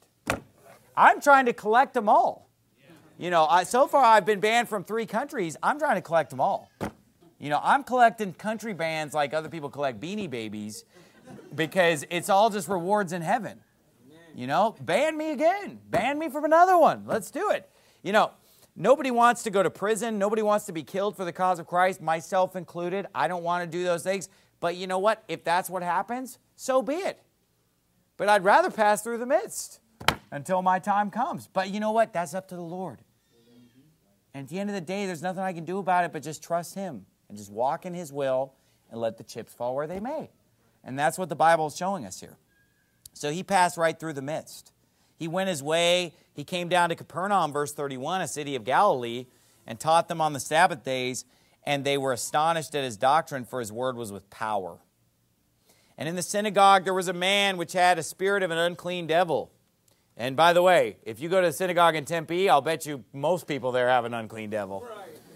I'm trying to collect them all. You know, I, so far I've been banned from three countries. I'm trying to collect them all. You know, I'm collecting country bans like other people collect Beanie Babies, because it's all just rewards in heaven. You know, ban me again. Ban me from another one. Let's do it. You know, nobody wants to go to prison. Nobody wants to be killed for the cause of Christ, myself included. I don't want to do those things. But you know what? If that's what happens, so be it. But I'd rather pass through the midst until my time comes. But you know what? That's up to the Lord. And at the end of the day, there's nothing I can do about it but just trust Him and just walk in His will and let the chips fall where they may. And that's what the Bible is showing us here. So he passed right through the midst. He went his way. He came down to Capernaum, verse thirty-one, a city of Galilee, and taught them on the Sabbath days, and they were astonished at his doctrine, for his word was with power. And in the synagogue there was a man which had a spirit of an unclean devil. And by the way, if you go to the synagogue in Tempe, I'll bet you most people there have an unclean devil.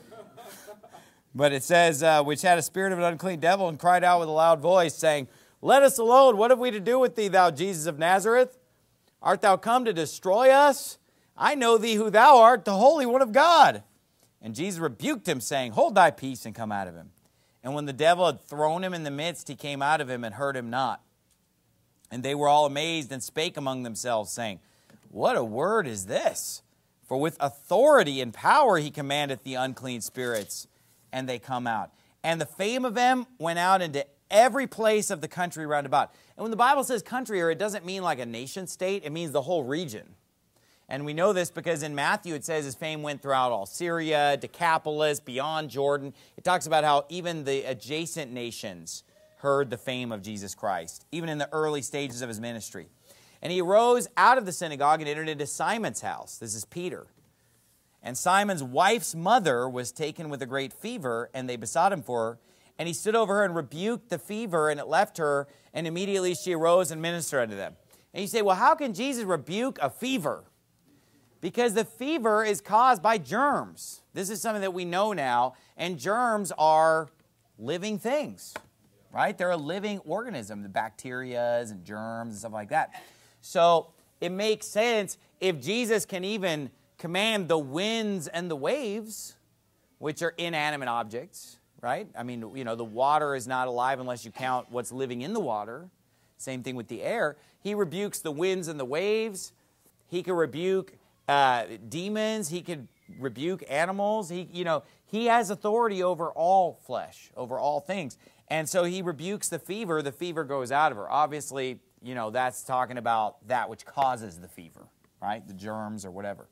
But it says, uh, which had a spirit of an unclean devil, and cried out with a loud voice, saying, Let us alone. What have we to do with thee, thou Jesus of Nazareth? Art thou come to destroy us? I know thee who thou art, the Holy One of God. And Jesus rebuked him, saying, Hold thy peace, and come out of him. And when the devil had thrown him in the midst, he came out of him and hurt him not. And they were all amazed and spake among themselves, saying, What a word is this? For with authority and power he commandeth the unclean spirits, and they come out. And the fame of them went out into every place of the country round about. And when the Bible says country, or it doesn't mean like a nation state, it means the whole region. And we know this because in Matthew it says his fame went throughout all Syria, Decapolis, beyond Jordan. It talks about how even the adjacent nations heard the fame of Jesus Christ, even in the early stages of his ministry. And he arose out of the synagogue and entered into Simon's house. This is Peter. And Simon's wife's mother was taken with a great fever, and they besought him for her. And he stood over her and rebuked the fever, and it left her, and immediately she arose and ministered unto them. And you say, well, how can Jesus rebuke a fever? Because the fever is caused by germs. This is something that we know now, and germs are living things, right? They're a living organism, the bacteria and germs and stuff like that. So it makes sense if Jesus can even command the winds and the waves, which are inanimate objects, right? I mean, you know, the water is not alive unless you count what's living in the water. Same thing with the air. He rebukes the winds and the waves. He can rebuke uh, demons. He could rebuke animals. He, you know, he has authority over all flesh, over all things. And so he rebukes the fever. The fever goes out of her. Obviously, you know, that's talking about that which causes the fever, right? The germs or whatever.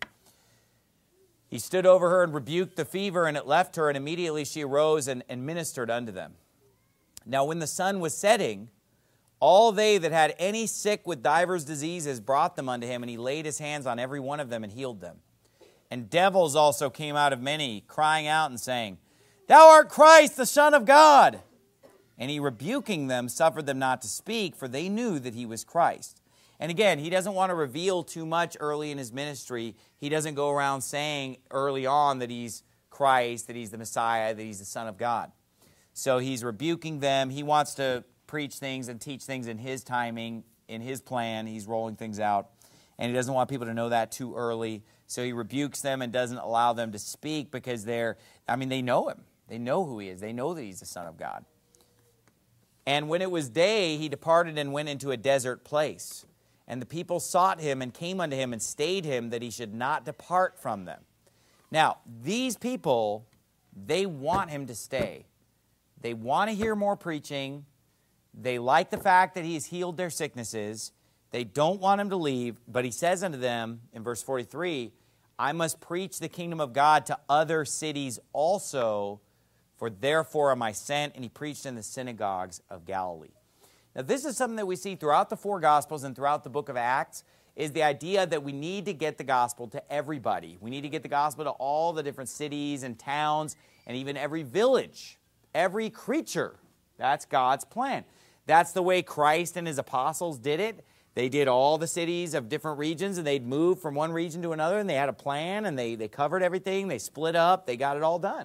He stood over her and rebuked the fever, and it left her, and immediately she arose and, and ministered unto them. Now when the sun was setting, all they that had any sick with divers diseases brought them unto him, and he laid his hands on every one of them and healed them. And devils also came out of many, crying out and saying, Thou art Christ, the Son of God. And he, rebuking them, suffered them not to speak, for they knew that he was Christ. And again, he doesn't want to reveal too much early in his ministry. He doesn't go around saying early on that he's Christ, that he's the Messiah, that he's the Son of God. So he's rebuking them. He wants to preach things and teach things in his timing, in his plan. He's rolling things out. And he doesn't want people to know that too early. So he rebukes them and doesn't allow them to speak because they're, I mean, they know him. They know who he is. They know that he's the Son of God. And when it was day, he departed and went into a desert place. And the people sought him and came unto him and stayed him that he should not depart from them. Now, these people, they want him to stay. They want to hear more preaching. They like the fact that he has healed their sicknesses. They don't want him to leave. But he says unto them in verse forty-three, I must preach the kingdom of God to other cities also, for therefore am I sent. And he preached in the synagogues of Galilee. Now, this is something that we see throughout the four Gospels and throughout the book of Acts, is the idea that we need to get the gospel to everybody. We need to get the gospel to all the different cities and towns and even every village, every creature. That's God's plan. That's the way Christ and his apostles did it. They did all the cities of different regions, and they'd move from one region to another, and they had a plan, and they, they covered everything. They split up. They got it all done.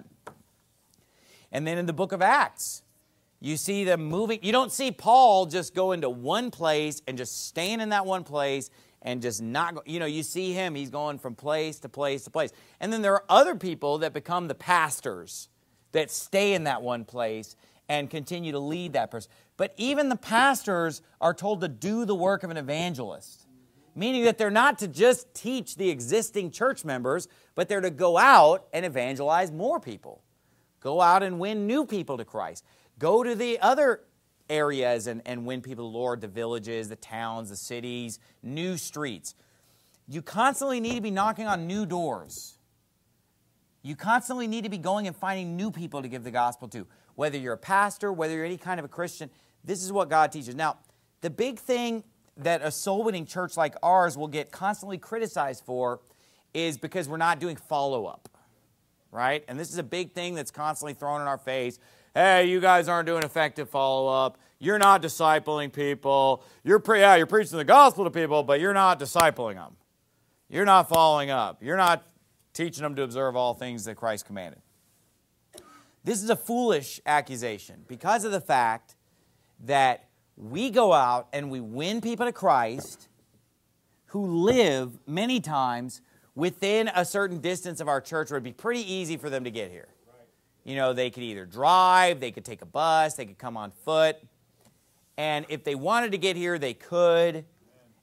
And then in the book of Acts, you see them moving. You don't see Paul just go into one place and just staying in that one place and just not go. You know, you see him. He's going from place to place to place. And then there are other people that become the pastors that stay in that one place and continue to lead that person. But even the pastors are told to do the work of an evangelist, meaning that they're not to just teach the existing church members, but they're to go out and evangelize more people. Go out and win new people to Christ. Go to the other areas and, and win people to the Lord, the villages, the towns, the cities, new streets. You constantly need to be knocking on new doors. You constantly need to be going and finding new people to give the gospel to. Whether you're a pastor, whether you're any kind of a Christian, this is what God teaches. Now, the big thing that a soul-winning church like ours will get constantly criticized for is because we're not doing follow-up, right? And this is a big thing that's constantly thrown in our face. Hey, you guys aren't doing effective follow-up. You're not discipling people. You're pre- yeah, you're preaching the gospel to people, but you're not discipling them. You're not following up. You're not teaching them to observe all things that Christ commanded. This is a foolish accusation because of the fact that we go out and we win people to Christ who live many times within a certain distance of our church where it would be pretty easy for them to get here. You know, they could either drive, they could take a bus, they could come on foot. And if they wanted to get here, they could.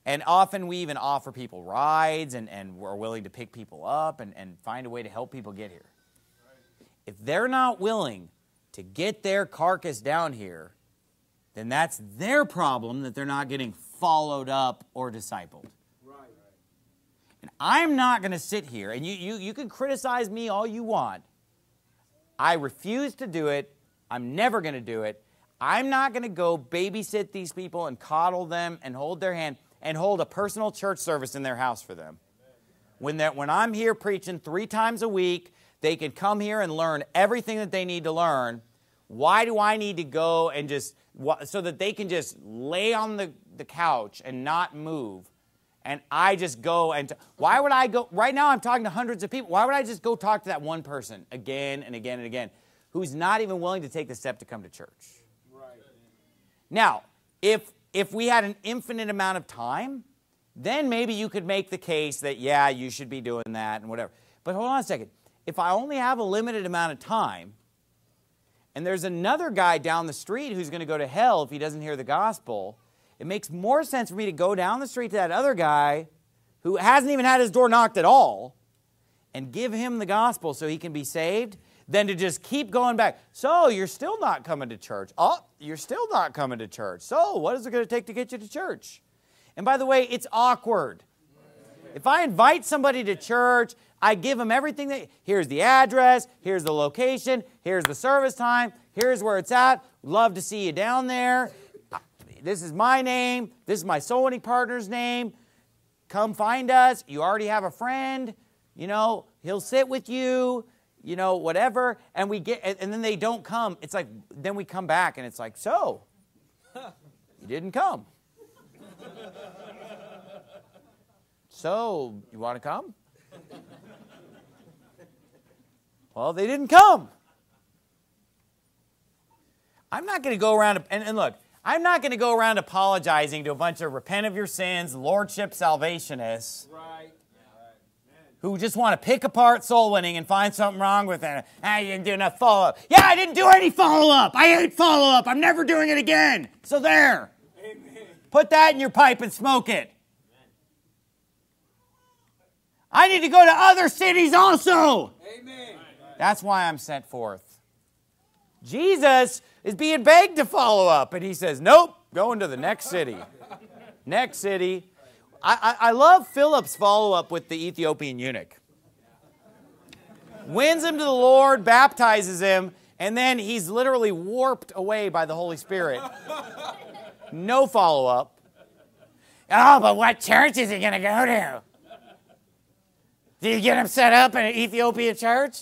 And often we even offer people rides, and, and we're willing to pick people up and, and find a way to help people get here. If they're not willing to get their carcass down here, then that's their problem that they're not getting followed up or discipled. Right. And I'm not going to sit here, and you, you, you can criticize me all you want. I refuse to do it. I'm never going to do it. I'm not going to go babysit these people and coddle them and hold their hand and hold a personal church service in their house for them. When, when I'm here preaching three times a week, they can come here and learn everything that they need to learn. Why do I need to go and just, so that they can just lay on the, the couch and not move? And I just go and, t- why would I go, right now I'm talking to hundreds of people. Why would I just go talk to that one person again and again and again who's not even willing to take the step to come to church? Right. Now, if If we had an infinite amount of time, then maybe you could make the case that, yeah, you should be doing that and whatever. But hold on a second. If I only have a limited amount of time, and there's another guy down the street who's going to go to hell if he doesn't hear the gospel, it makes more sense for me to go down the street to that other guy who hasn't even had his door knocked at all and give him the gospel so he can be saved than to just keep going back. So, you're still not coming to church. Oh, you're still not coming to church. So, what is it going to take to get you to church? And by the way, it's awkward. If I invite somebody to church, I give them everything. That, here's the address, here's the location, here's the service time, here's where it's at. Love to see you down there. This is my name. This is my soul winning partner's name. Come find us. You already have a friend. You know, he'll sit with you. You know, whatever, and we get, and then they don't come. It's like, then we come back, and it's like, so, you didn't come. So, you want to come? Well, they didn't come. I'm not going to go around, and, and look, I'm not going to go around apologizing to a bunch of repent of your sins, lordship salvationists. Right. Who just want to pick apart soul winning and find something wrong with it. Ah, you didn't do enough follow-up. Yeah, I didn't do any follow-up. I hate follow-up. I'm never doing it again. So there. Amen. Put that in your pipe and smoke it. Amen. I need to go to other cities also. Amen. That's why I'm sent forth. Jesus is being begged to follow up, and he says, nope, going to the next city. Next city. I, I love Philip's follow-up with the Ethiopian eunuch. Wins him to the Lord, baptizes him, and then he's literally warped away by the Holy Spirit. No follow-up. Oh, but what church is he going to go to? Did you get him set up in an Ethiopian church?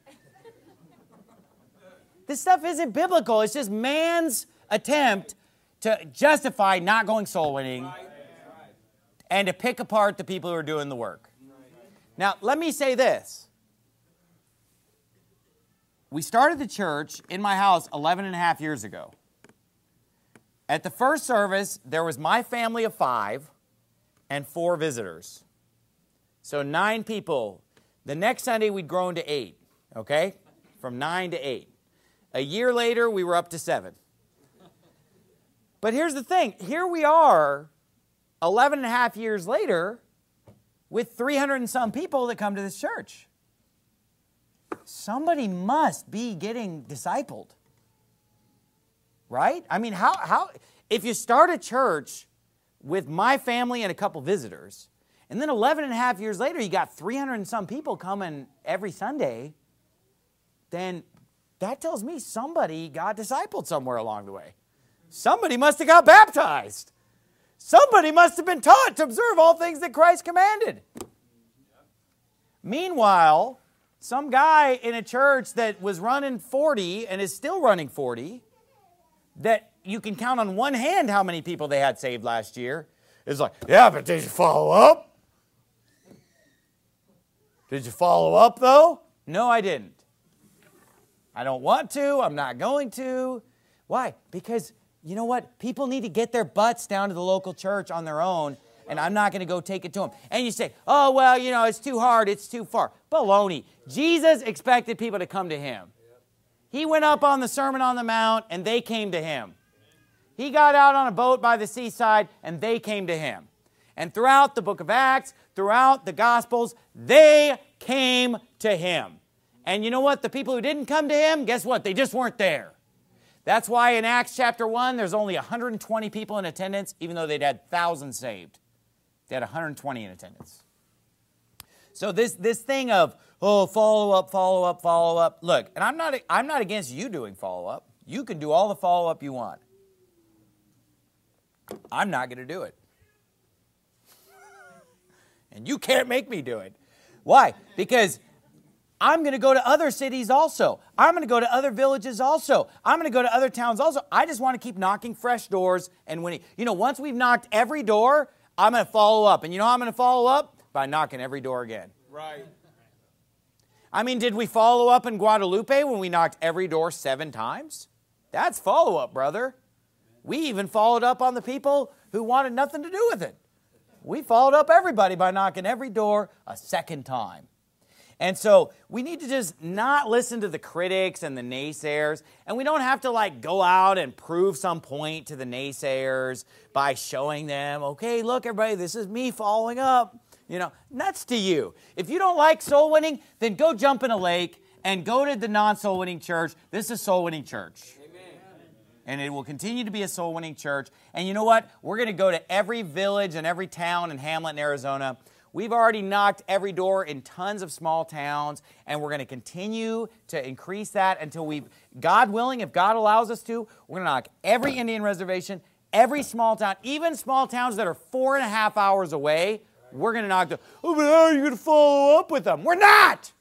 This stuff isn't biblical. It's just man's attempt to justify not going soul winning and to pick apart the people who are doing the work. Now, let me say this. We started the church in my house eleven and a half years ago. At the first service, there was my family of five and four visitors. So nine people. The next Sunday, we'd grown to eight, okay? From nine to eight. A year later, we were up to seven. But here's the thing. Here we are, eleven and a half years later, with three hundred and some people that come to this church. Somebody must be getting discipled. Right? I mean, how, how, if you start a church with my family and a couple visitors, and then eleven and a half years later, you got three hundred and some people coming every Sunday, then that tells me somebody got discipled somewhere along the way. Somebody must have got baptized. Somebody must have been taught to observe all things that Christ commanded. Meanwhile, some guy in a church that was running forty and is still running forty, that you can count on one hand how many people they had saved last year, is like, yeah, but did you follow up? Did you follow up, though? No, I didn't. I don't want to. I'm not going to. Why? Because, you know what? People need to get their butts down to the local church on their own, and I'm not going to go take it to them. And you say, oh, well, you know, it's too hard. It's too far. Baloney. Jesus expected people to come to Him. He went up on the Sermon on the Mount, and they came to Him. He got out on a boat by the seaside, and they came to Him. And throughout the book of Acts, throughout the Gospels, they came to him. And you know what? The people who didn't come to him, guess what? They just weren't there. That's why in Acts chapter one, there's only one hundred twenty people in attendance, even though they'd had thousands saved. They had one hundred twenty in attendance. So this, this thing of, oh, follow up, follow up, follow up. Look, and I'm not, I'm not against you doing follow up. You can do all the follow up you want. I'm not going to do it. And you can't make me do it. Why? Because I'm going to go to other cities also. I'm going to go to other villages also. I'm going to go to other towns also. I just want to keep knocking fresh doors. And when, you know, once we've knocked every door, I'm going to follow up. And you know how I'm going to follow up? By knocking every door again. Right. I mean, did we follow up in Guadalupe when we knocked every door seven times? That's follow up, brother. We even followed up on the people who wanted nothing to do with it. We followed up everybody by knocking every door a second time. And so we need to just not listen to the critics and the naysayers. And we don't have to like go out and prove some point to the naysayers by showing them, okay, look, everybody, this is me following up. You know, nuts to you. If you don't like soul winning, then go jump in a lake and go to the non-soul winning church. This is a soul winning church. And it will continue to be a soul-winning church. And you know what? We're going to go to every village and every town and hamlet in Arizona. We've already knocked every door in tons of small towns, and we're going to continue to increase that until we've, God willing, if God allows us to, we're going to knock every Indian reservation, every small town, even small towns that are four and a half hours away, we're going to knock them. Oh, but how are you going to follow up with them? We're not!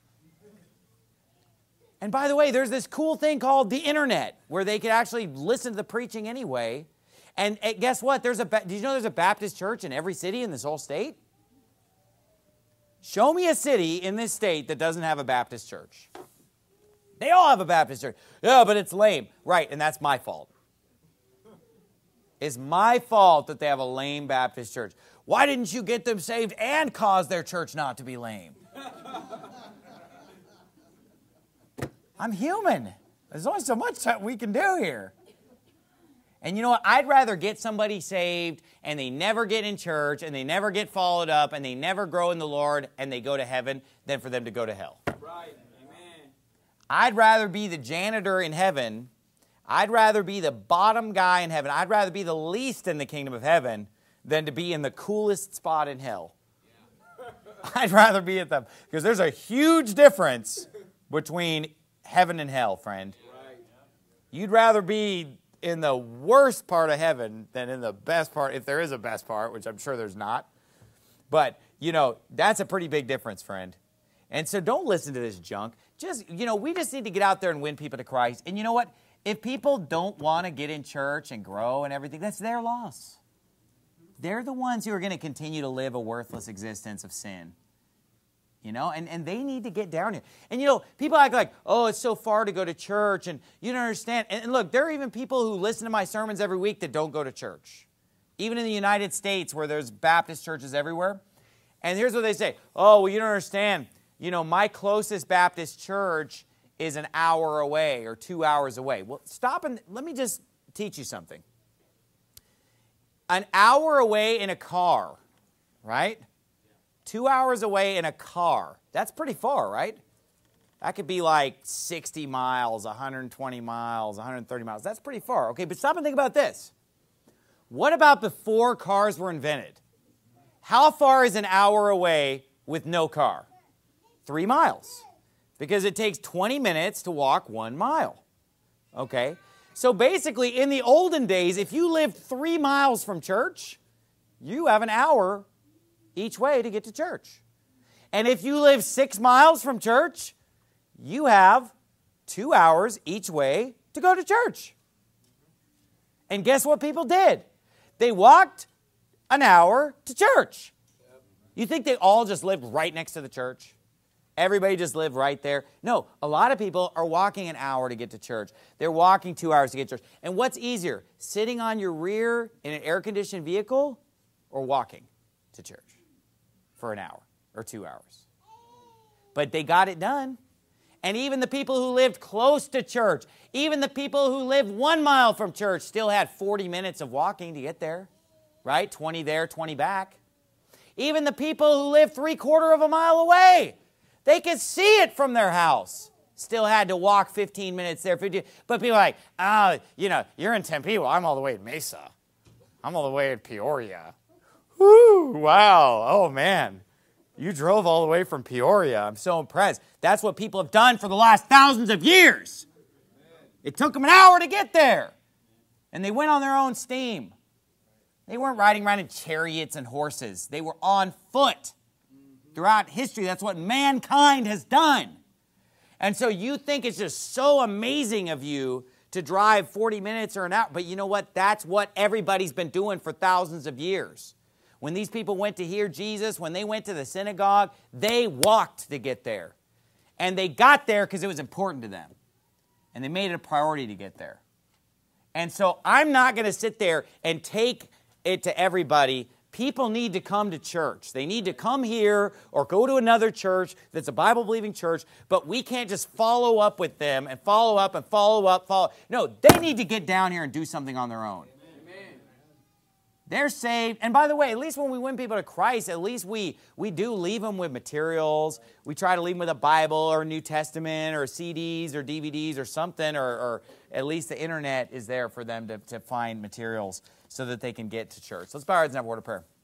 And by the way, there's this cool thing called the internet where they can actually listen to the preaching anyway. And guess what? There's a, did you know there's a Baptist church in every city in this whole state? Show me a city in this state that doesn't have a Baptist church. They all have a Baptist church. Yeah, but it's lame. Right, and that's my fault. It's my fault that they have a lame Baptist church. Why didn't you get them saved and cause their church not to be lame? I'm human. There's only so much that we can do here. And you know what? I'd rather get somebody saved and they never get in church and they never get followed up and they never grow in the Lord and they go to heaven than for them to go to hell. Right. Amen. I'd rather be the janitor in heaven. I'd rather be the bottom guy in heaven. I'd rather be the least in the kingdom of heaven than to be in the coolest spot in hell. Yeah. I'd rather be at them because there's a huge difference between heaven and hell, friend. Right. You'd rather be in the worst part of heaven than in the best part, if there is a best part, which I'm sure there's not. But, you know, that's a pretty big difference, friend. And so don't listen to this junk. Just, you know, we just need to get out there and win people to Christ. And you know what? If people don't want to get in church and grow and everything, that's their loss. They're the ones who are going to continue to live a worthless existence of sin. You know, and, and they need to get down here. And, you know, people act like, oh, it's so far to go to church, and you don't understand. And, and look, there are even people who listen to my sermons every week that don't go to church. Even in the United States where there's Baptist churches everywhere. And here's what they say. Oh, well, you don't understand. You know, my closest Baptist church is an hour away or two hours away. Well, stop and let me just teach you something. An hour away in a car, right? Two hours away in a car. That's pretty far, right? That could be like sixty miles, one hundred twenty miles, one hundred thirty miles. That's pretty far. Okay, but stop and think about this. What about before cars were invented? How far is an hour away with no car? Three miles. Because it takes twenty minutes to walk one mile. Okay? So basically, in the olden days, if you lived three miles from church, you have an hour each way to get to church. And if you live six miles from church, you have two hours each way to go to church. And guess what people did? They walked an hour to church. You think they all just lived right next to the church? Everybody just lived right there? No, a lot of people are walking an hour to get to church. They're walking two hours to get to church. And what's easier, sitting on your rear in an air-conditioned vehicle or walking to church for an hour or two hours? But they got it done. And even the people who lived close to church, even the people who lived one mile from church still had forty minutes of walking to get there, right? twenty there, twenty back. Even the people who live three quarter of a mile away, they could see it from their house. Still had to walk fifteen minutes there. fifteen, but people are like, oh, you know, you're in Tempe. Well, I'm all the way in Mesa. I'm all the way in Peoria. Woo, wow. Oh, man. You drove all the way from Peoria. I'm so impressed. That's what people have done for the last thousands of years. It took them an hour to get there. And they went on their own steam. They weren't riding around in chariots and horses. They were on foot. Throughout history, that's what mankind has done. And so you think it's just so amazing of you to drive forty minutes or an hour. But you know what? That's what everybody's been doing for thousands of years. When these people went to hear Jesus, when they went to the synagogue, they walked to get there. And they got there because it was important to them. And they made it a priority to get there. And so I'm not going to sit there and take it to everybody. People need to come to church. They need to come here or go to another church that's a Bible-believing church, but we can't just follow up with them and follow up and follow up, follow. No, they need to get down here and do something on their own. Amen. They're saved. And by the way, at least when we win people to Christ, at least we, we do leave them with materials. We try to leave them with a Bible or a New Testament or C Ds or D V Ds or something, or, or at least the internet is there for them to, to find materials so that they can get to church. Let's bow our heads and have a word of prayer.